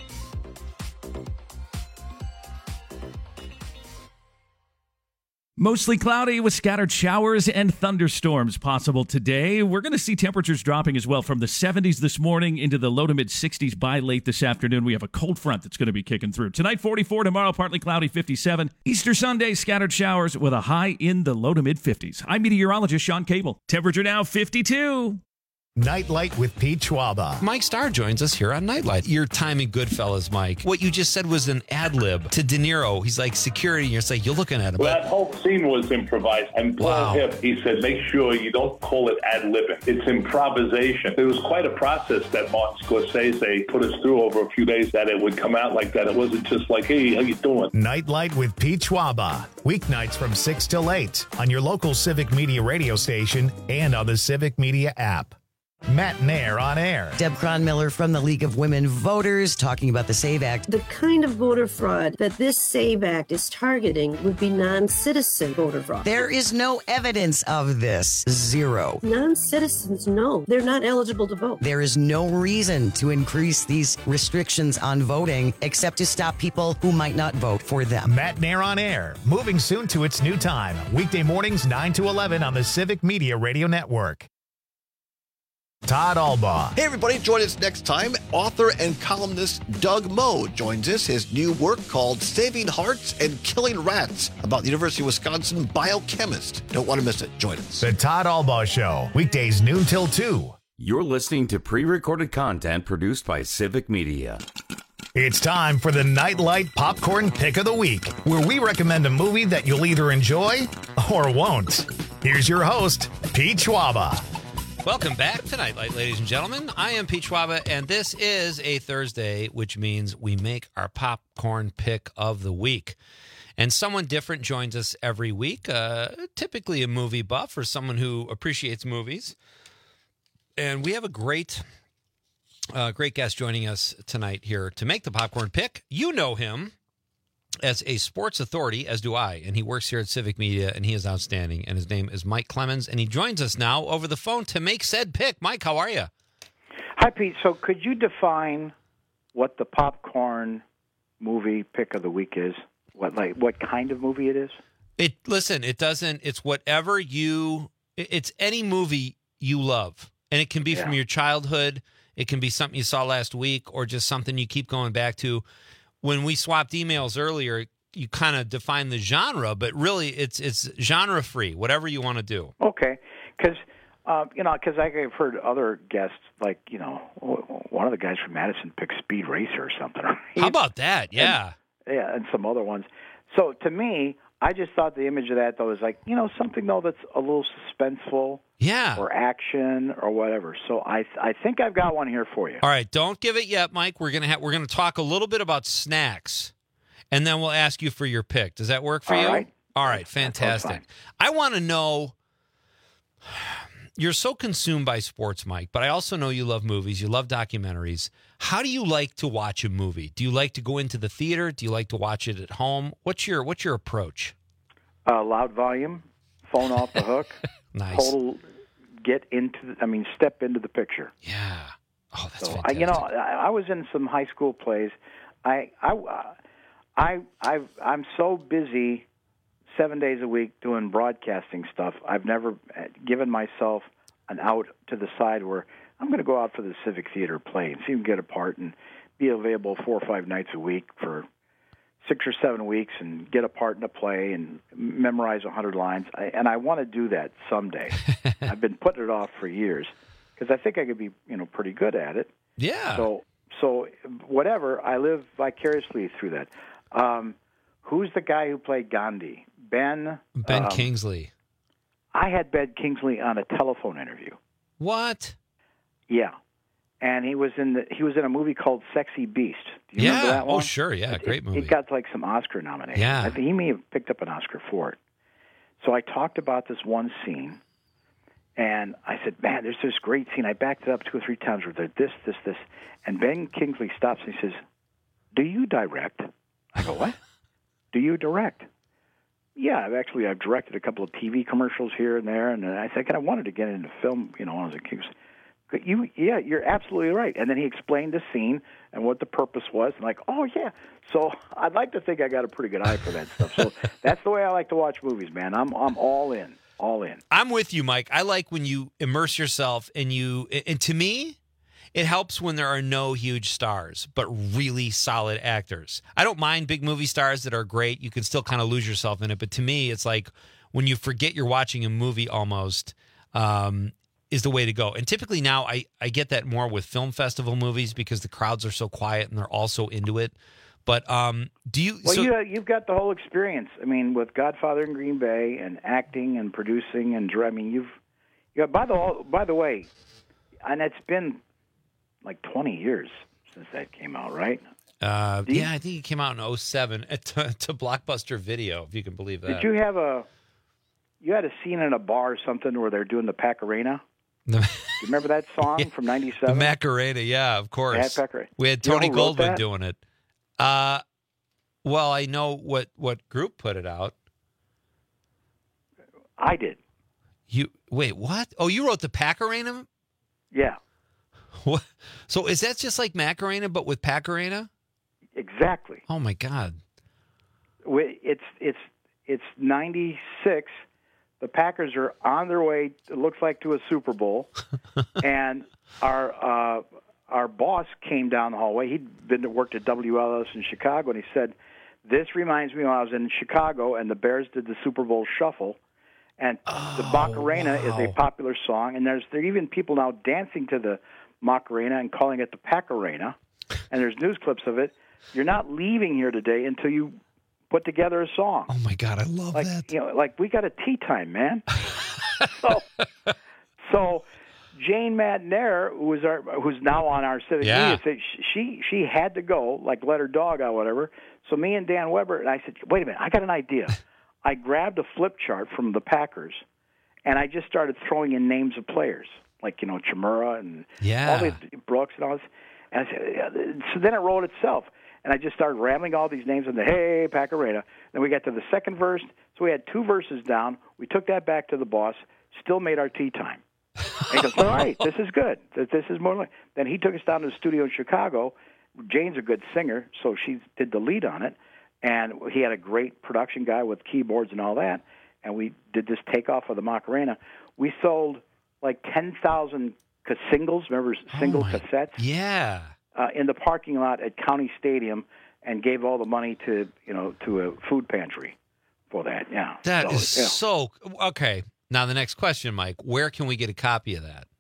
Mostly cloudy with scattered showers and thunderstorms possible today. We're going to see temperatures dropping as well from the seventies this morning into the low to mid sixties by late this afternoon. We have a cold front that's going to be kicking through. Tonight, forty-four. Tomorrow, partly cloudy, fifty-seven. Easter Sunday, scattered showers with a high in the low to mid fifties. I'm meteorologist Sean Cable. Temperature now fifty-two. Nightlight with Pete Schwaba. Mike Starr joins us here on Nightlight. Your time in Goodfellas, Mike. What you just said was an ad lib to De Niro. He's like security, and you're like, you're looking at him. Well, that whole scene was improvised. And Paul Wow. Hipp, he said, make sure you don't call it ad libbing. It's improvisation. It was quite a process that Martin Scorsese put us through over a few days that it would come out like that. It wasn't just like, hey, how you doing? Nightlight with Pete Schwaba. Weeknights from six till eight on your local Civic Media radio station and on the Civic Media app. Matt Nair on air. Deb Cronmiller from the League of Women Voters talking about the SAVE Act. The kind of voter fraud that this SAVE Act is targeting would be non-citizen voter fraud. There is no evidence of this. Zero. Non-citizens, no. They're not eligible to vote. There is no reason to increase these restrictions on voting except to stop people who might not vote for them. Matt Nair on air. Moving soon to its new time. Weekday mornings nine to eleven on the Civic Media Radio Network. Todd Albaugh. Hey, everybody, join us next time. Author and columnist Doug Moe joins us. His new work called Saving Hearts and Killing Rats about the University of Wisconsin biochemist. Don't want to miss it. Join us. The Todd Albaugh Show, weekdays noon till two. You're listening to pre-recorded content produced by Civic Media. It's time for the Nightlight Popcorn Pick of the Week, where we recommend a movie that you'll either enjoy or won't. Here's your host, Pete Schwaba. Welcome back to Nightlight, ladies and gentlemen. I am Pete Schwaba, and this is a Thursday, which means we make our popcorn pick of the week. And someone different joins us every week, uh, typically a movie buff or someone who appreciates movies. And we have a great... Uh, great guest joining us tonight here to make the popcorn pick. You know him as a sports authority, as do I, and he works here at Civic Media, and he is outstanding. And his name is Mike Clemens, and he joins us now over the phone to make said pick. Mike, how are you? Hi, Pete. So could you define what the popcorn movie pick of the week is? What like what kind of movie it is? It listen, it doesn't. It's whatever you. It's any movie you love, and it can be yeah. from your childhood. It can be something you saw last week or just something you keep going back to. When we swapped emails earlier, you kind of define the genre, but really it's it's genre free, whatever you want to do. Okay, because uh, you know, because I've heard other guests, like you know, one of the guys from Madison picked Speed Racer or something. How about that? Yeah, and, yeah, and some other ones. So to me, I just thought the image of that though is like you know something though that's a little suspenseful. Yeah. Or action or whatever. So I I think I've got one here for you. All right, don't give it yet, Mike. We're gonna have we're gonna talk a little bit about snacks, and then we'll ask you for your pick. Does that work for All you? Right. All right, fantastic. I want to know. You're so consumed by sports, Mike, but I also know you love movies. You love documentaries. How do you like to watch a movie? Do you like to go into the theater? Do you like to watch it at home? What's your what's your approach? Uh, loud volume, phone off the hook. Nice. Total get into, the, I mean, step into the picture. Yeah. Oh, that's so, fantastic. I, you know, I, I was in some high school plays. I, I, I, I, I'm so busy seven days a week doing broadcasting stuff. I've never given myself an out to the side where I'm going to go out for the Civic Theater play and see them get a part and be available four or five nights a week for six or seven weeks and get a part in a play and memorize a hundred lines. I, and I want to do that someday. I've been putting it off for years because I think I could be, you know, pretty good at it. Yeah. So, so whatever, I live vicariously through that. Um, who's the guy who played Gandhi? Ben? Ben um, Kingsley. I had Ben Kingsley on a telephone interview. What? Yeah. And he was in the he was in a movie called Sexy Beast. Do you yeah. remember that one? Oh, sure. Yeah, it, great movie. It got like some Oscar nominations. Yeah. I think he may have picked up an Oscar for it. So I talked about this one scene, and I said, man, there's this great scene. I backed it up two or three times where there's this, this, this. And Ben Kingsley stops and he says, do you direct? I go, what? Do you direct? Yeah, I've actually I've directed a couple of T V commercials here and there. And I think I wanted to get into film, you know, when I was a kid. You, yeah, you're absolutely right. And then he explained the scene and what the purpose was. And like, oh, yeah. So I'd like to think I got a pretty good eye for that stuff. So that's the way I like to watch movies, man. I'm I'm all in, all in. I'm with you, Mike. I like when you immerse yourself and you, and to me, it helps when there are no huge stars, but really solid actors. I don't mind big movie stars that are great. You can still kind of lose yourself in it. But to me, it's like when you forget you're watching a movie almost, um, is the way to go. And typically now I, I get that more with film festival movies because the crowds are so quiet and they're all so into it. But um, do you... Well, so, you, you've got the whole experience. I mean, with Godfather in Green Bay and acting and producing and... I mean, you've... You got, by the by the way, and it's been like twenty years since that came out, right? Uh, you, yeah, I think it came out in oh seven to, to Blockbuster Video, if you can believe that. Did you have a... You had a scene in a bar or something where they're doing the Pac-Arena? You remember that song yeah, from ninety-seven? The Macarena, yeah, of course. Yeah, we had Tony you know Goldwyn doing it. Uh, well, I know what, what group put it out. I did. You wait, what? Oh, you wrote the Pac-Arena? Yeah. What? So is that just like Macarena, but with Pac-Arena? Exactly. Oh my God. It's it's it's ninety-six. The Packers are on their way, it looks like, to a Super Bowl, and our uh, our boss came down the hallway. He'd been to work at W L S in Chicago, and he said, "This reminds me when I was in Chicago, and the Bears did the Super Bowl Shuffle, and oh, the Macarena wow. is a popular song, and there's there are even people now dancing to the Macarena and calling it the Pac-Arena." and there's news clips of it. You're not leaving here today until you put together a song. Oh my God, I love like, that. You know, like we got a tea time, man. so, so Jane Madnair, who was our, who's now on our Civic Yeah. Media, said she she had to go, like let her dog out, whatever. So me and Dan Weber, and I said, wait a minute, I got an idea. I grabbed a flip chart from the Packers, and I just started throwing in names of players, like, you know, Chimera and Yeah. all the Brooks and all this. And I said, yeah. So then it wrote itself. And I just started rambling all these names and the hey, Pac-Arena. Then we got to the second verse. So we had two verses down. We took that back to the boss, still made our tea time. And he goes, all right, this is good. This is more like. Then he took us down to the studio in Chicago. Jane's a good singer, so she did the lead on it. And he had a great production guy with keyboards and all that. And we did this takeoff of the Macarena. We sold like ten thousand singles, remember single Oh my- cassettes? Yeah. Uh, in the parking lot at County Stadium, and gave all the money to you know to a food pantry for that. Yeah, That so, is you know. so okay. Now the next question, Mike, where can we get a copy of that?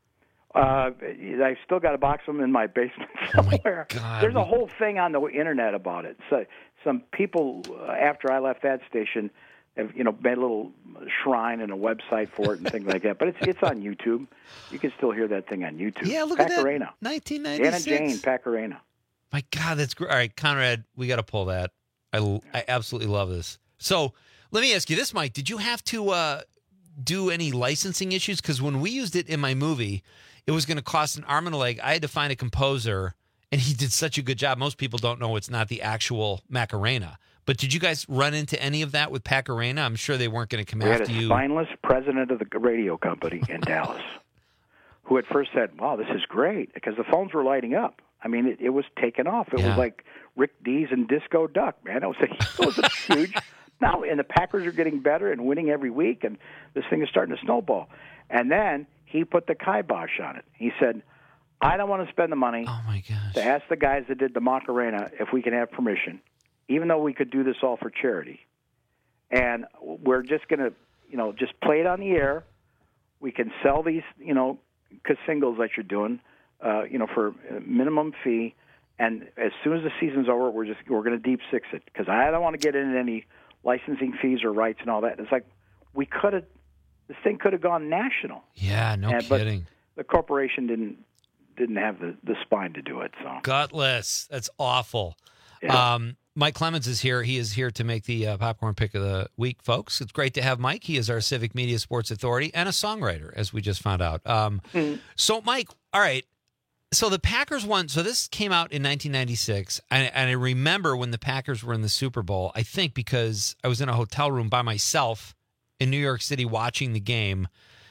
Uh, I still got a box of them in my basement somewhere. Oh God, There's a we- whole thing on the internet about it. So some people uh, after I left that station have you know made a little shrine and a website for it and things like that. But it's it's on YouTube. You can still hear that thing on YouTube. Yeah, look at that. Pac-Arena. nineteen Dan ninety-six. and Jane, Pac-Arena. My God, that's great. All right, Conrad, we got to pull that. I, I absolutely love this. So let me ask you this, Mike. Did you have to uh, do any licensing issues? Because when we used it in my movie, it was going to cost an arm and a leg. I had to find a composer, and he did such a good job. Most people don't know it's not the actual Macarena. But did you guys run into any of that with Pac-Arena? I'm sure they weren't going to come We had after a you. spineless president of the radio company in Dallas who at first said, wow, this is great, because the phones were lighting up. I mean, it, it was taken off. It Yeah. was like Rick Dees and Disco Duck, man. It was, a, it was a huge. Now, and the Packers are getting better and winning every week, and this thing is starting to snowball. And then he put the kibosh on it. He said, I don't want to spend the money oh my gosh. to ask the guys that did the Macarena if we can have permission, even though we could do this all for charity. And we're just going to, you know, just play it on the air. We can sell these, you know, singles that you're doing, uh, you know, for a minimum fee. And as soon as the season's over, we're just we're going to deep six it, because I don't want to get into any licensing fees or rights and all that. It's like we could have, this thing could have gone national. Yeah, no And- but kidding. the corporation didn't didn't have the, the spine to do it. So Gutless. That's awful. Yeah. Um, Mike Clemens is here. He is here to make the uh, popcorn pick of the week, folks. It's great to have Mike. He is our Civic Media Sports Authority and a songwriter, as we just found out. Um, Mhm. So, Mike, all right. So the Packers won. So this came out in nineteen ninety-six, and, and I remember when the Packers were in the Super Bowl. I think because I was in a hotel room by myself in New York City watching the game.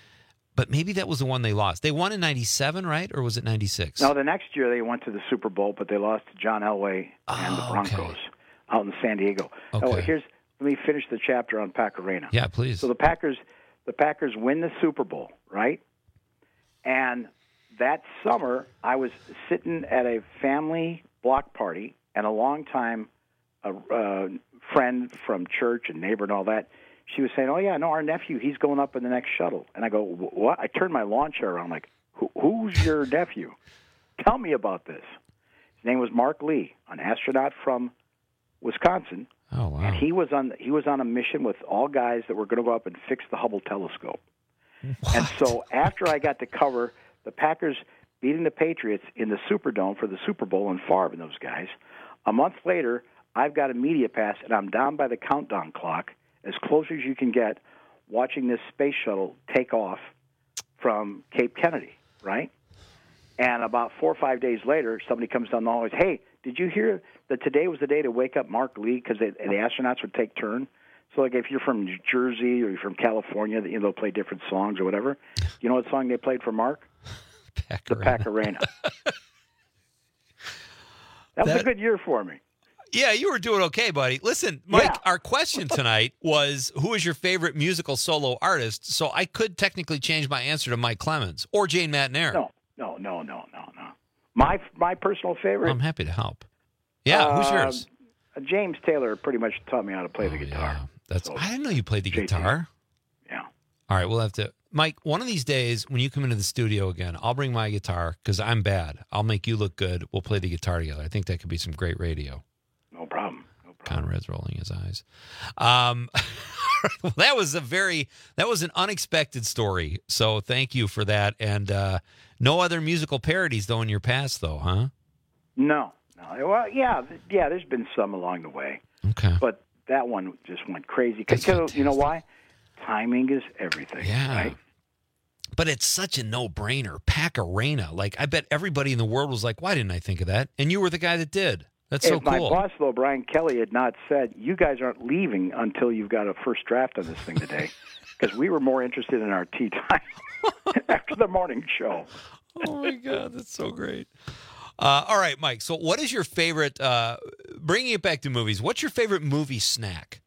But maybe that was the one they lost. They won in ninety-seven, right? Or was it ninety-six? no, the next year they went to the Super Bowl, but they lost to John Elway and the Oh, Broncos okay. out in San Diego. Okay. Oh, here's let me finish the chapter on Pac-Arena. Yeah, please. So the Packers, the Packers win the Super Bowl, right? And that summer, I was sitting at a family block party, and a longtime uh, uh, friend from church and neighbor and all that, she was saying, "Oh yeah, no, our nephew, he's going up in the next shuttle." And I go, "What?" I turned my lawn chair around, like, Who, "Who's your nephew? Tell me about this." His name was Mark Lee, an astronaut from Wisconsin. Oh wow! And he was on he was on a mission with all guys that were going to go up and fix the Hubble telescope. What? And so after I got to cover the Packers beating the Patriots in the Superdome for the Super Bowl and Favre and those guys, a month later I've got a media pass and I'm down by the countdown clock, as close as you can get, watching this space shuttle take off from Cape Kennedy, right? And about four or five days later, somebody comes down the hallway and says, "Hey, did you hear that today was the day to wake up Mark Lee, because the astronauts would take turn? So like if you're from New Jersey or you're from California, you know, they'll play different songs or whatever. You know what song they played for Mark? Pac-Arena. The Pac-Arena. That was That- a good year for me. Yeah, you were doing okay, buddy. Listen, Mike, Yeah. our question tonight was, who is your favorite musical solo artist? So I could technically change my answer to Mike Clemens or Jane Madnair. No, no, no, no, no, no. My my personal favorite. I'm happy to help. Yeah, who's uh, yours? James Taylor pretty much taught me how to play the guitar. That's So, I didn't know you played the J T. guitar. Yeah. All right, we'll have to Mike, one of these days when you come into the studio again, I'll bring my guitar because I'm bad. I'll make you look good. We'll play the guitar together. I think that could be some great radio. No problem. No problem. Conrad's rolling his eyes. Um, well, that was a very, that was an unexpected story. So thank you for that. And uh, no other musical parodies, though, in your past, though, huh? No. no. Well, yeah, yeah, there's been some along the way. Okay. But that one just went crazy. Because you know why? Timing is everything. Yeah. Right? But it's such a no-brainer. Pac-Arena. Like, I bet everybody in the world was like, why didn't I think of that? And you were the guy that did. That's if so cool. My boss, though, Brian Kelly, had not said, you guys aren't leaving until you've got a first draft on this thing today, because we were more interested in our tea time after the morning show. Oh, my God. That's so great. Uh, all right, Mike. So what is your favorite, uh, bringing it back to movies, what's your favorite movie snack?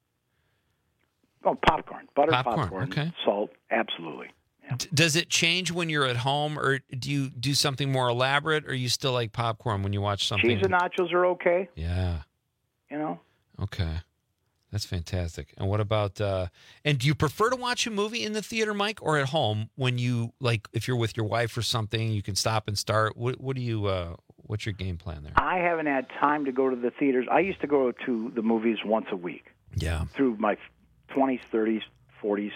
Oh, popcorn. Buttered Popcorn, popcorn. okay. Salt. Absolutely. Yeah. D- does it change when you're at home, or do you do something more elaborate, or you still like popcorn when you watch something? Cheese and nachos are okay. Yeah. You know? Okay. That's fantastic. And what about, uh, and do you prefer to watch a movie in the theater, Mike, or at home when you, like, if you're with your wife or something, you can stop and start? What, what do you, uh, what's your game plan there? I haven't had time to go to the theaters. I used to go to the movies once a week. Yeah. Through my twenties, thirties, forties.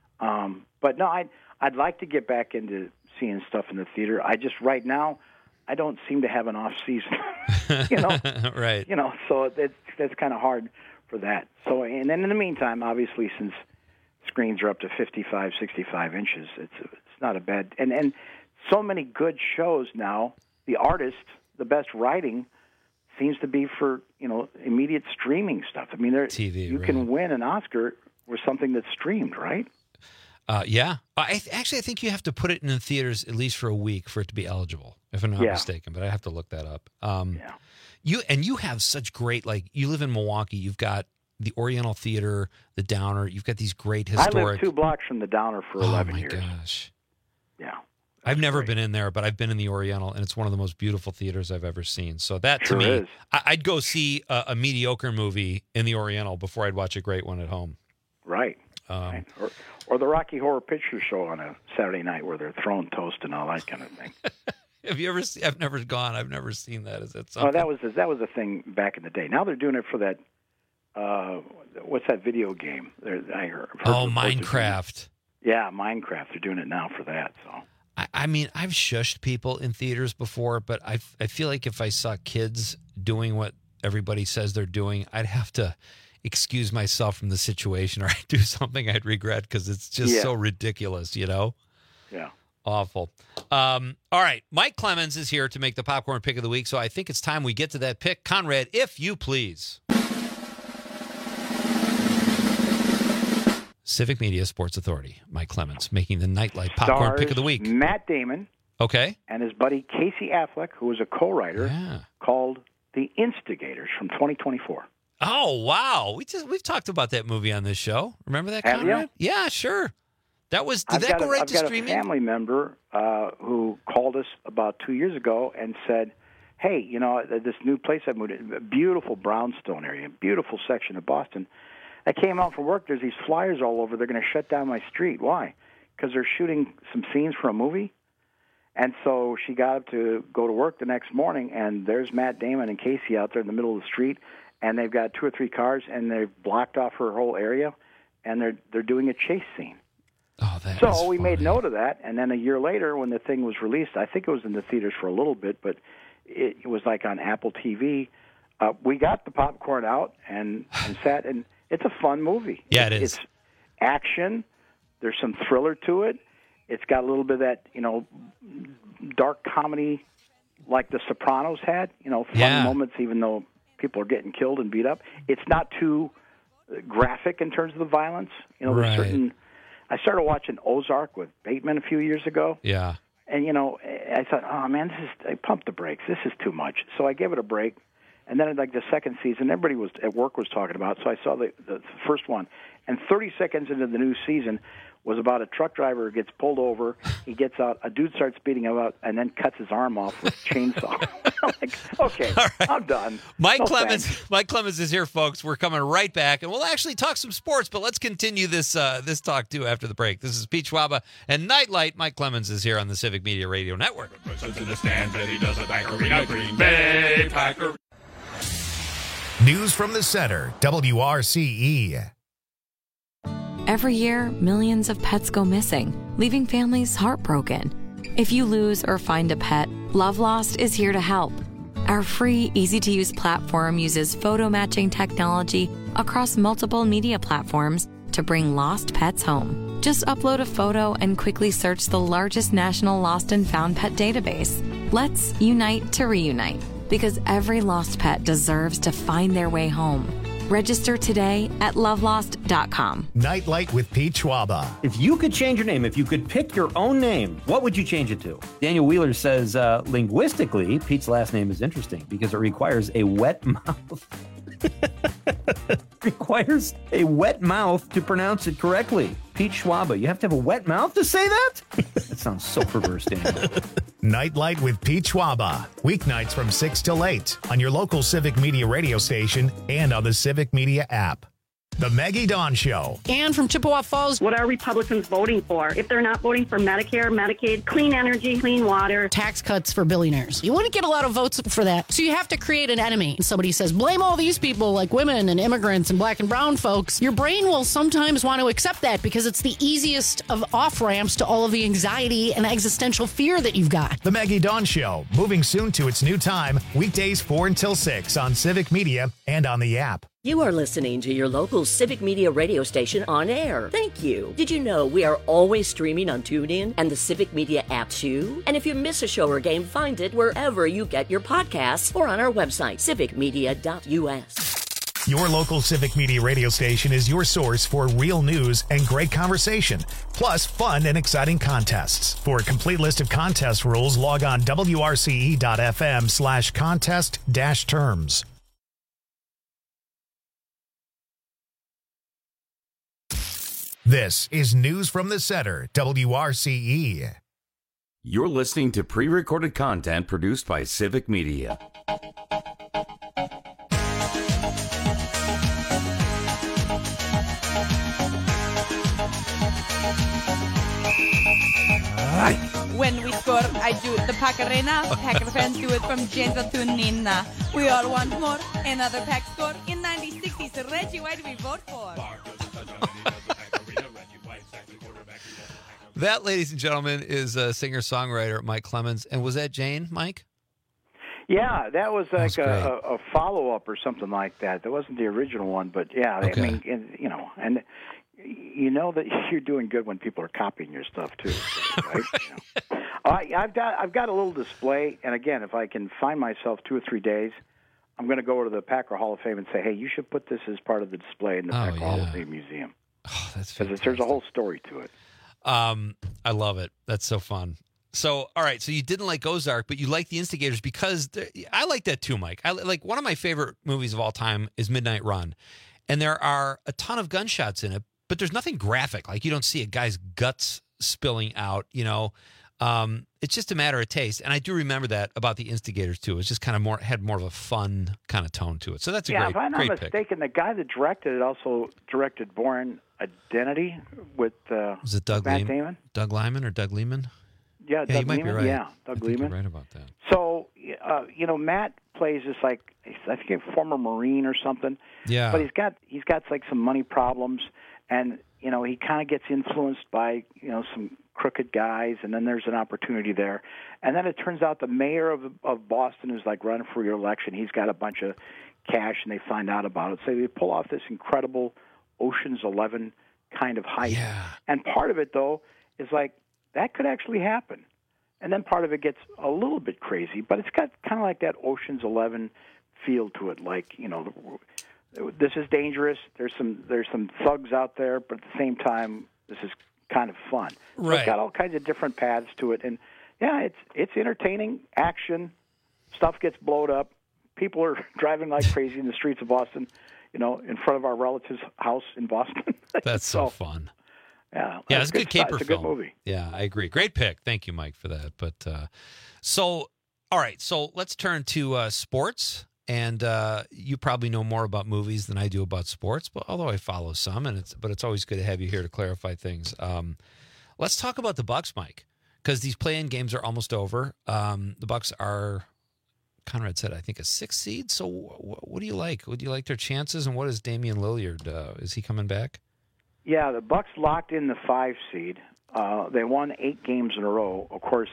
Um, but no, I'd, I'd like to get back into seeing stuff in the theater. I just, right now, I don't seem to have an off season, you know? Right. You know, so that's, that's kind of hard for that. So, and then in the meantime, obviously, since screens are up to fifty-five, sixty-five inches, it's it's not a bad, and, and so many good shows now, the artist, the best writing seems to be for, you know, immediate streaming stuff. I mean, there, T V, you right. can win an Oscar with something that's streamed, right? Uh, yeah. I th- actually, I think you have to put it in the theaters at least for a week for it to be eligible, if I'm not Yeah. mistaken, but I have to look that up. Um, yeah. You and you have such great, like, you live in Milwaukee. You've got the Oriental Theater, the Downer. You've got these great historic. I lived two blocks from the Downer for eleven oh my years. gosh. Yeah. I've never been in there, but I've been in the Oriental, and it's one of the most beautiful theaters I've ever seen. So that, Sure to me, is. I- I'd go see a, a mediocre movie in the Oriental before I'd watch a great one at home. Right. Um, right. Or, or the Rocky Horror Picture Show on a Saturday night where they're throwing toast and all that kind of thing. Have you ever seen? I've never gone. I've never seen that. Is that something? Oh, that was that was a thing back in the day. Now they're doing it for that. Uh, what's that video game? They're, I heard. I've heard Oh, reports they're doing it. Minecraft. Yeah, Minecraft. They're doing it now for that. So. I, I mean, I've shushed people in theaters before, but I I feel like if I saw kids doing what everybody says they're doing, I'd have to excuse myself from the situation, or I'd do something I'd regret because it's just Yeah. so ridiculous, you know? Yeah. Awful. Um, all right. Mike Clemens is here to make the popcorn pick of the week, so I think it's time we get to that pick. Conrad, if you please. Civic Media Sports Authority, Mike Clemens, making the Nightlight popcorn Stars pick of the week. Matt Damon Okay. and his buddy Casey Affleck, who was a co-writer, Yeah. called The Instigators from twenty twenty-four. Oh, wow. We just we've talked about that movie on this show. Remember that, Have you? Conrad? Yeah, sure. That was did I've that got go a, right I've to got streaming? a family member uh, who called us about two years ago and said, hey, you know, this new place I've moved in, a beautiful brownstone area, beautiful section of Boston. I came out from work. There's these flyers all over. They're going to shut down my street. Why? Because they're shooting some scenes for a movie. And so she got up to go to work the next morning, and there's Matt Damon and Casey out there in the middle of the street, and they've got two or three cars, and they've blocked off her whole area, and they're they're doing a chase scene. Oh, that so is we funny. made note of that, and then a year later, when the thing was released, I think it was in the theaters for a little bit, but it, it was like on Apple T V. Uh, we got the popcorn out and, and sat, and it's a fun movie. Yeah, it it's, is. It's action. There's some thriller to it. It's got a little bit of that, you know, dark comedy like The Sopranos had, you know, funny Yeah. moments even though people are getting killed and beat up. It's not too graphic in terms of the violence. You know, there's Right. certain... I started watching Ozark with Bateman a few years ago, Yeah. and, you know, I thought, oh, man, this is... I pumped the brakes. This is too much. So I gave it a break. And then, like, the second season, everybody was at work was talking about it, so I saw the, the first one. And thirty seconds into the new season, was about a truck driver who gets pulled over. He gets out. A dude starts beating him up and then cuts his arm off with a chainsaw. I'm like, okay, right. I'm done. Mike no Clemens, thanks. Mike Clemens is here, folks. We're coming right back, and we'll actually talk some sports. But let's continue this uh, this talk too after the break. This is Pete Schwaba and Nightlight. Mike Clemens is here on the Civic Media Radio Network. News from the center, W R C E. Every year, millions of pets go missing, leaving families heartbroken. If you lose or find a pet, Love Lost is here to help. Our free, easy-to-use platform uses photo matching technology across multiple media platforms to bring lost pets home. Just upload a photo and quickly search the largest national lost and found pet database. Let's unite to reunite, because every lost pet deserves to find their way home. Register today at love lost dot com. Nightlight with Pete Schwaba. If you could change your name, if you could pick your own name, what would you change it to? Daniel Wheeler says, uh, linguistically, Pete's last name is interesting because it requires a wet mouth. requires a wet mouth to pronounce it correctly. Pete Schwaba, you have to have a wet mouth to say that? That sounds so perverse, Daniel. Nightlight with Pete Schwaba. Weeknights from six till eight on your local Civic Media radio station and on the Civic Media app. The Maggie Dawn Show. And from Chippewa Falls. What are Republicans voting for? If they're not voting for Medicare, Medicaid, clean energy, clean water. Tax cuts for billionaires. You wouldn't get a lot of votes for that. So you have to create an enemy. Somebody says, blame all these people like women and immigrants and black and brown folks. Your brain will sometimes want to accept that because it's the easiest of off-ramps to all of the anxiety and existential fear that you've got. The Maggie Dawn Show, moving soon to its new time, weekdays four until six on Civic Media and on the app. You are listening to your local Civic Media radio station on air. Thank you. Did you know we are always streaming on TuneIn and the Civic Media app too? And if you miss a show or game, find it wherever you get your podcasts or on our website, civic media dot u s. Your local Civic Media radio station is your source for real news and great conversation, plus fun and exciting contests. For a complete list of contest rules, log on w r c e dot f m slash contest dash terms. This is News from the Center, W R C E. You're listening to pre-recorded content produced by Civic Media. When we score, I do the Pacarena. Packer fans do it from Gentle to Nina. We all want more. Another Pack score in nineteen sixties. Reggie, why do we vote for? That, ladies and gentlemen, is a singer-songwriter Mike Clemens. And was that Jane, Mike? Yeah, that was like That was a, a, a follow-up or something like that. That wasn't the original one, but yeah, Okay. I mean, and, you know, and you know that you're doing good when people are copying your stuff too, right? You know. I, I've got I've got a little display, and again, if I can find myself two or three days, I'm going to go to the Packer Hall of Fame and say, hey, you should put this as part of the display in the Oh, Packer Hall of yeah. Fame Museum. Oh, that's because there's a whole story to it. Um, I love it. That's so fun. So, all right. So you didn't like Ozark, but you like The Instigators because they're- I like that too, Mike. I like one of my favorite movies of all time is Midnight Run, and there are a ton of gunshots in it, but there's nothing graphic. Like you don't see a guy's guts spilling out. You know, um, it's just a matter of taste. And I do remember that about The Instigators too. It's just kind of more had more of a fun kind of tone to it. So that's a yeah, great, if I'm not great pick. mistaken, the guy that directed it also directed Bourne Identity with uh, Was it Doug Matt Lehman? Damon. Doug Lyman or Doug Lehman? Yeah, Yeah, Doug you might be Lehman. right. Yeah, Doug I think Lehman. you're right about that. So, uh, you know, Matt plays this like I think a former Marine or something. Yeah. But he's got he's got like some money problems, and you know he kind of gets influenced by you know some crooked guys, and then there's an opportunity there, and then it turns out the mayor of of Boston is like running for re-election. He's got a bunch of cash, and they find out about it. So they pull off this incredible Ocean's Eleven kind of heist. Yeah. And part of it though is like that could actually happen. And then part of it gets a little bit crazy, but it's got kind of like that Ocean's Eleven feel to it. Like, you know, this is dangerous. There's some there's some thugs out there, but at the same time, this is kind of fun. So Right. it's got all kinds of different paths to it, and yeah, it's it's entertaining. Action, stuff gets blowed up. People are driving like crazy in the streets of Boston. You know, in front of our relative's house in Boston. That's so fun. Yeah, Yeah, it's a good caper It's a film. good movie. Yeah, I agree. Great pick. Thank you, Mike, for that. But uh, so, all right. So let's turn to uh, sports. And uh, you probably know more about movies than I do about sports, but although I follow some, and it's but it's always good to have you here to clarify things. Um, let's talk about the Bucks, Mike, because these play-in games are almost over. Um, the Bucks are, Conrad said, I think a sixth seed. So wh- what do you like? What do you like their chances? And what is Damian Lillard? Uh, is he coming back? Yeah, the Bucks locked in the five seed. Uh, they won eight games in a row. Of course,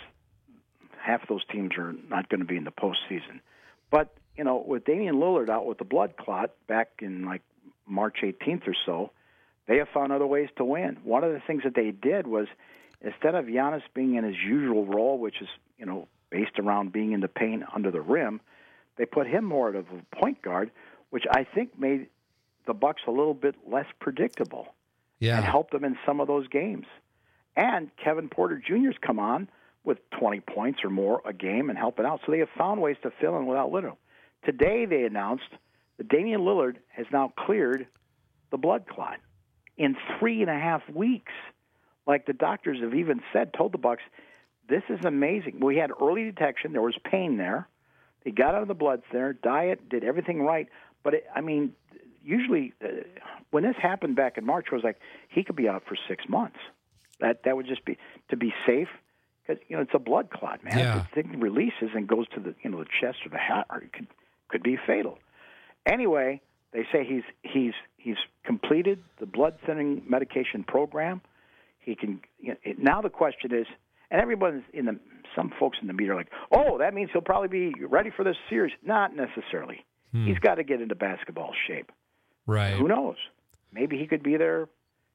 half of those teams are not going to be in the postseason, but you know, with Damian Lillard out with the blood clot back in like March eighteenth or so, they have found other ways to win. One of the things that they did was instead of Giannis being in his usual role, which is, you know, based around being in the paint under the rim, they put him more of a point guard, which I think made the Bucks a little bit less predictable yeah. and helped them in some of those games. And Kevin Porter Junior's come on with twenty points or more a game and helping out. So they have found ways to fill in without Lillard. Today they announced that Damian Lillard has now cleared the blood clot in three and a half weeks. Like the doctors have even said, told the Bucks, this is amazing. We had early detection. There was pain there. He got out of the blood thinner, diet, did everything right. But, it, I mean, usually uh, when this happened back in March, it was like he could be out for six months. That that would just be to be safe. Because, you know, it's a blood clot, man. Yeah. If the thing releases and goes to the, you know, the chest or the hat, or it could could be fatal. Anyway, they say he's he's he's completed the blood thinning medication program. He can you know, it, now the question is, and everyone's in the some folks in the media are like, oh, that means he'll probably be ready for this series. Not necessarily. Hmm. He's got to get into basketball shape. Right. Who knows? Maybe he could be there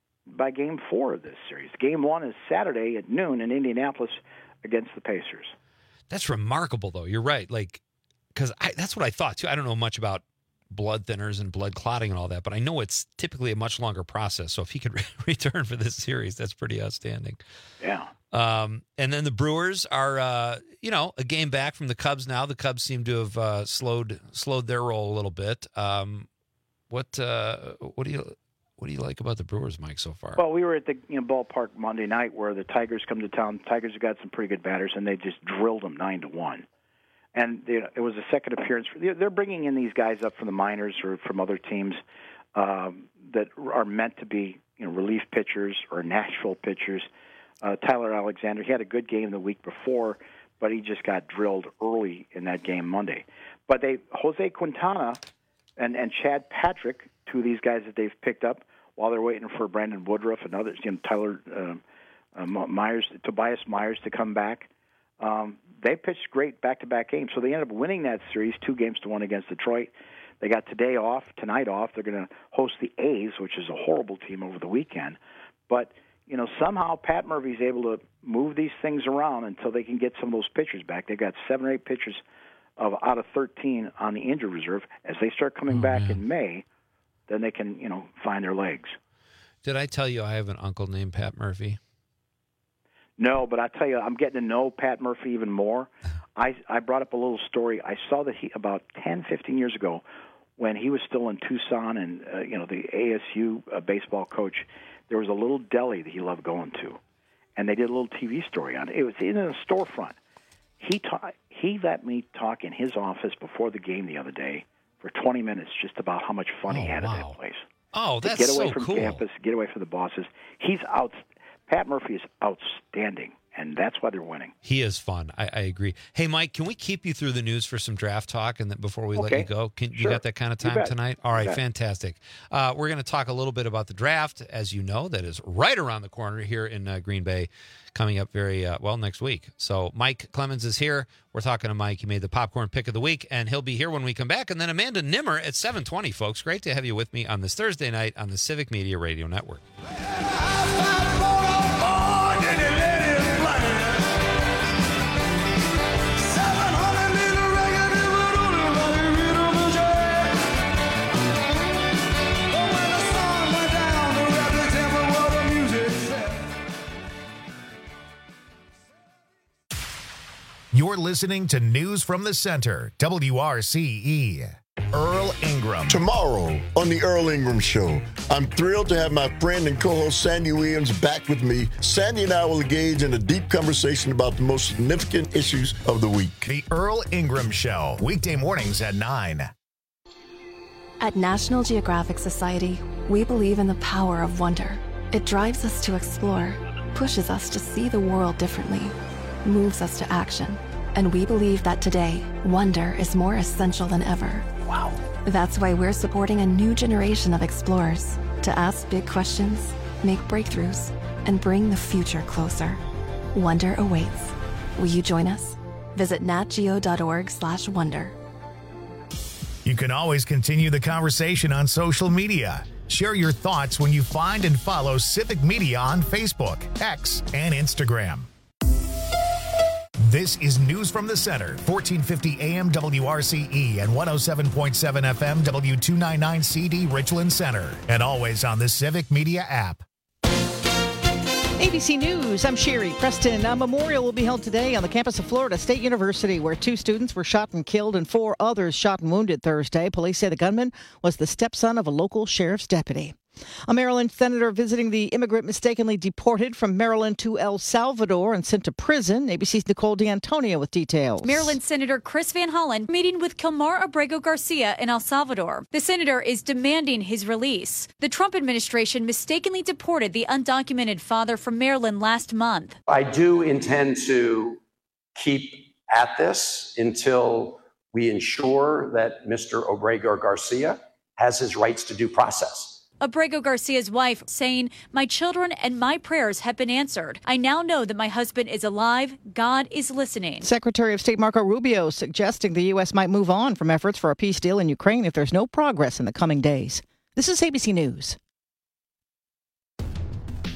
by game four of this series. Game one is Saturday at noon in Indianapolis against the Pacers. That's remarkable, though. You're right. Like, because that's what I thought, too. I don't know much about blood thinners and blood clotting and all that, but I know it's typically a much longer process. So if he could re- return for this series, that's pretty outstanding. Yeah. Um, and then the Brewers are, uh, you know, a game back from the Cubs now. The Cubs seem to have uh, slowed slowed their roll a little bit. Um, what uh, what do you what do you like about the Brewers, Mike, so far? Well, we were at the you know, ballpark Monday night where the Tigers come to town. Tigers have got some pretty good batters, and they just drilled them nine to one. And you know, it was a second appearance. They're bringing in these guys up from the minors or from other teams um, that are meant to be, you know, relief pitchers or Nashville pitchers. Uh, Tyler Alexander, he had a good game the week before, but he just got drilled early in that game Monday. But they, Jose Quintana and, and Chad Patrick, two of these guys that they've picked up while they're waiting for Brandon Woodruff and others, you know, Tyler uh, uh, Myers, Tobias Myers to come back. Um, they pitched great back-to-back games, so they ended up winning that series two games to one against Detroit. They got today off, tonight off. They're going to host the A's, which is a horrible team, over the weekend. But, you know, somehow Pat Murphy's able to move these things around until they can get some of those pitchers back. They've got seven or eight pitchers of, out of thirteen on the injured reserve. As they start coming oh, back man. in May, then they can, you know, find their legs. Did I tell you I have an uncle named Pat Murphy? No, but I tell you, I'm getting to know Pat Murphy even more. I, I brought up a little story. I saw that he about ten, fifteen years ago, when he was still in Tucson and uh, you know the A S U uh, baseball coach, there was a little deli that he loved going to, and they did a little T V story on it. It was in a storefront. He ta- he let me talk in his office before the game the other day for twenty minutes just about how much fun oh, he had wow. at that place. Oh, that's to get away so from cool. campus, get away from the bosses. He's out. Pat Murphy is outstanding, and that's why they're winning. He is fun. I, I agree. Hey, Mike, can we keep you through the news for some draft talk, and then before we okay. let you go, can you sure. got that kind of time tonight? All right, you fantastic. Uh, we're going to talk a little bit about the draft, as you know, that is right around the corner here in uh, Green Bay, coming up very uh, well next week. So Mike Clemens is here. We're talking to Mike. He made the popcorn pick of the week, and he'll be here when we come back. And then Amanda Nimmer at seven twenty, folks. Great to have you with me on this Thursday night on the Civic Media Radio Network. You're listening to News from the Center, W R C E. Earl Ingram. Tomorrow on The Earl Ingram Show, I'm thrilled to have my friend and co-host Sandy Williams back with me. Sandy and I will engage in a deep conversation about the most significant issues of the week. The Earl Ingram Show, weekday mornings at nine. At National Geographic Society, we believe in the power of wonder. It drives us to explore, pushes us to see the world differently, moves us to action. And we believe that today, wonder is more essential than ever. Wow. That's why we're supporting a new generation of explorers to ask big questions, make breakthroughs, and bring the future closer. Wonder awaits. Will you join us? Visit natgeo.org slash wonder. You can always continue the conversation on social media. Share your thoughts when you find and follow Civic Media on Facebook, X, and Instagram. This is News from the Center, fourteen fifty A M W R C E and one oh seven point seven F M W two ninety-nine C D Richland Center, and always on the Civic Media app. A B C News, I'm Sherry Preston. A memorial will be held today on the campus of Florida State University, where two students were shot and killed and four others shot and wounded Thursday. Police say the gunman was the stepson of a local sheriff's deputy. A Maryland senator visiting the immigrant mistakenly deported from Maryland to El Salvador and sent to prison. A B C's Nicole D'Antonio with details. Maryland Senator Chris Van Hollen meeting with Kilmar Abrego Garcia in El Salvador. The senator is demanding his release. The Trump administration mistakenly deported the undocumented father from Maryland last month. I do intend to keep at this until we ensure that Mister Abrego Garcia has his rights to due process. Abrego Garcia's wife saying, "My children and my prayers have been answered. I now know that my husband is alive. God is listening." Secretary of State Marco Rubio suggesting the U S might move on from efforts for a peace deal in Ukraine if there's no progress in the coming days. This is A B C News.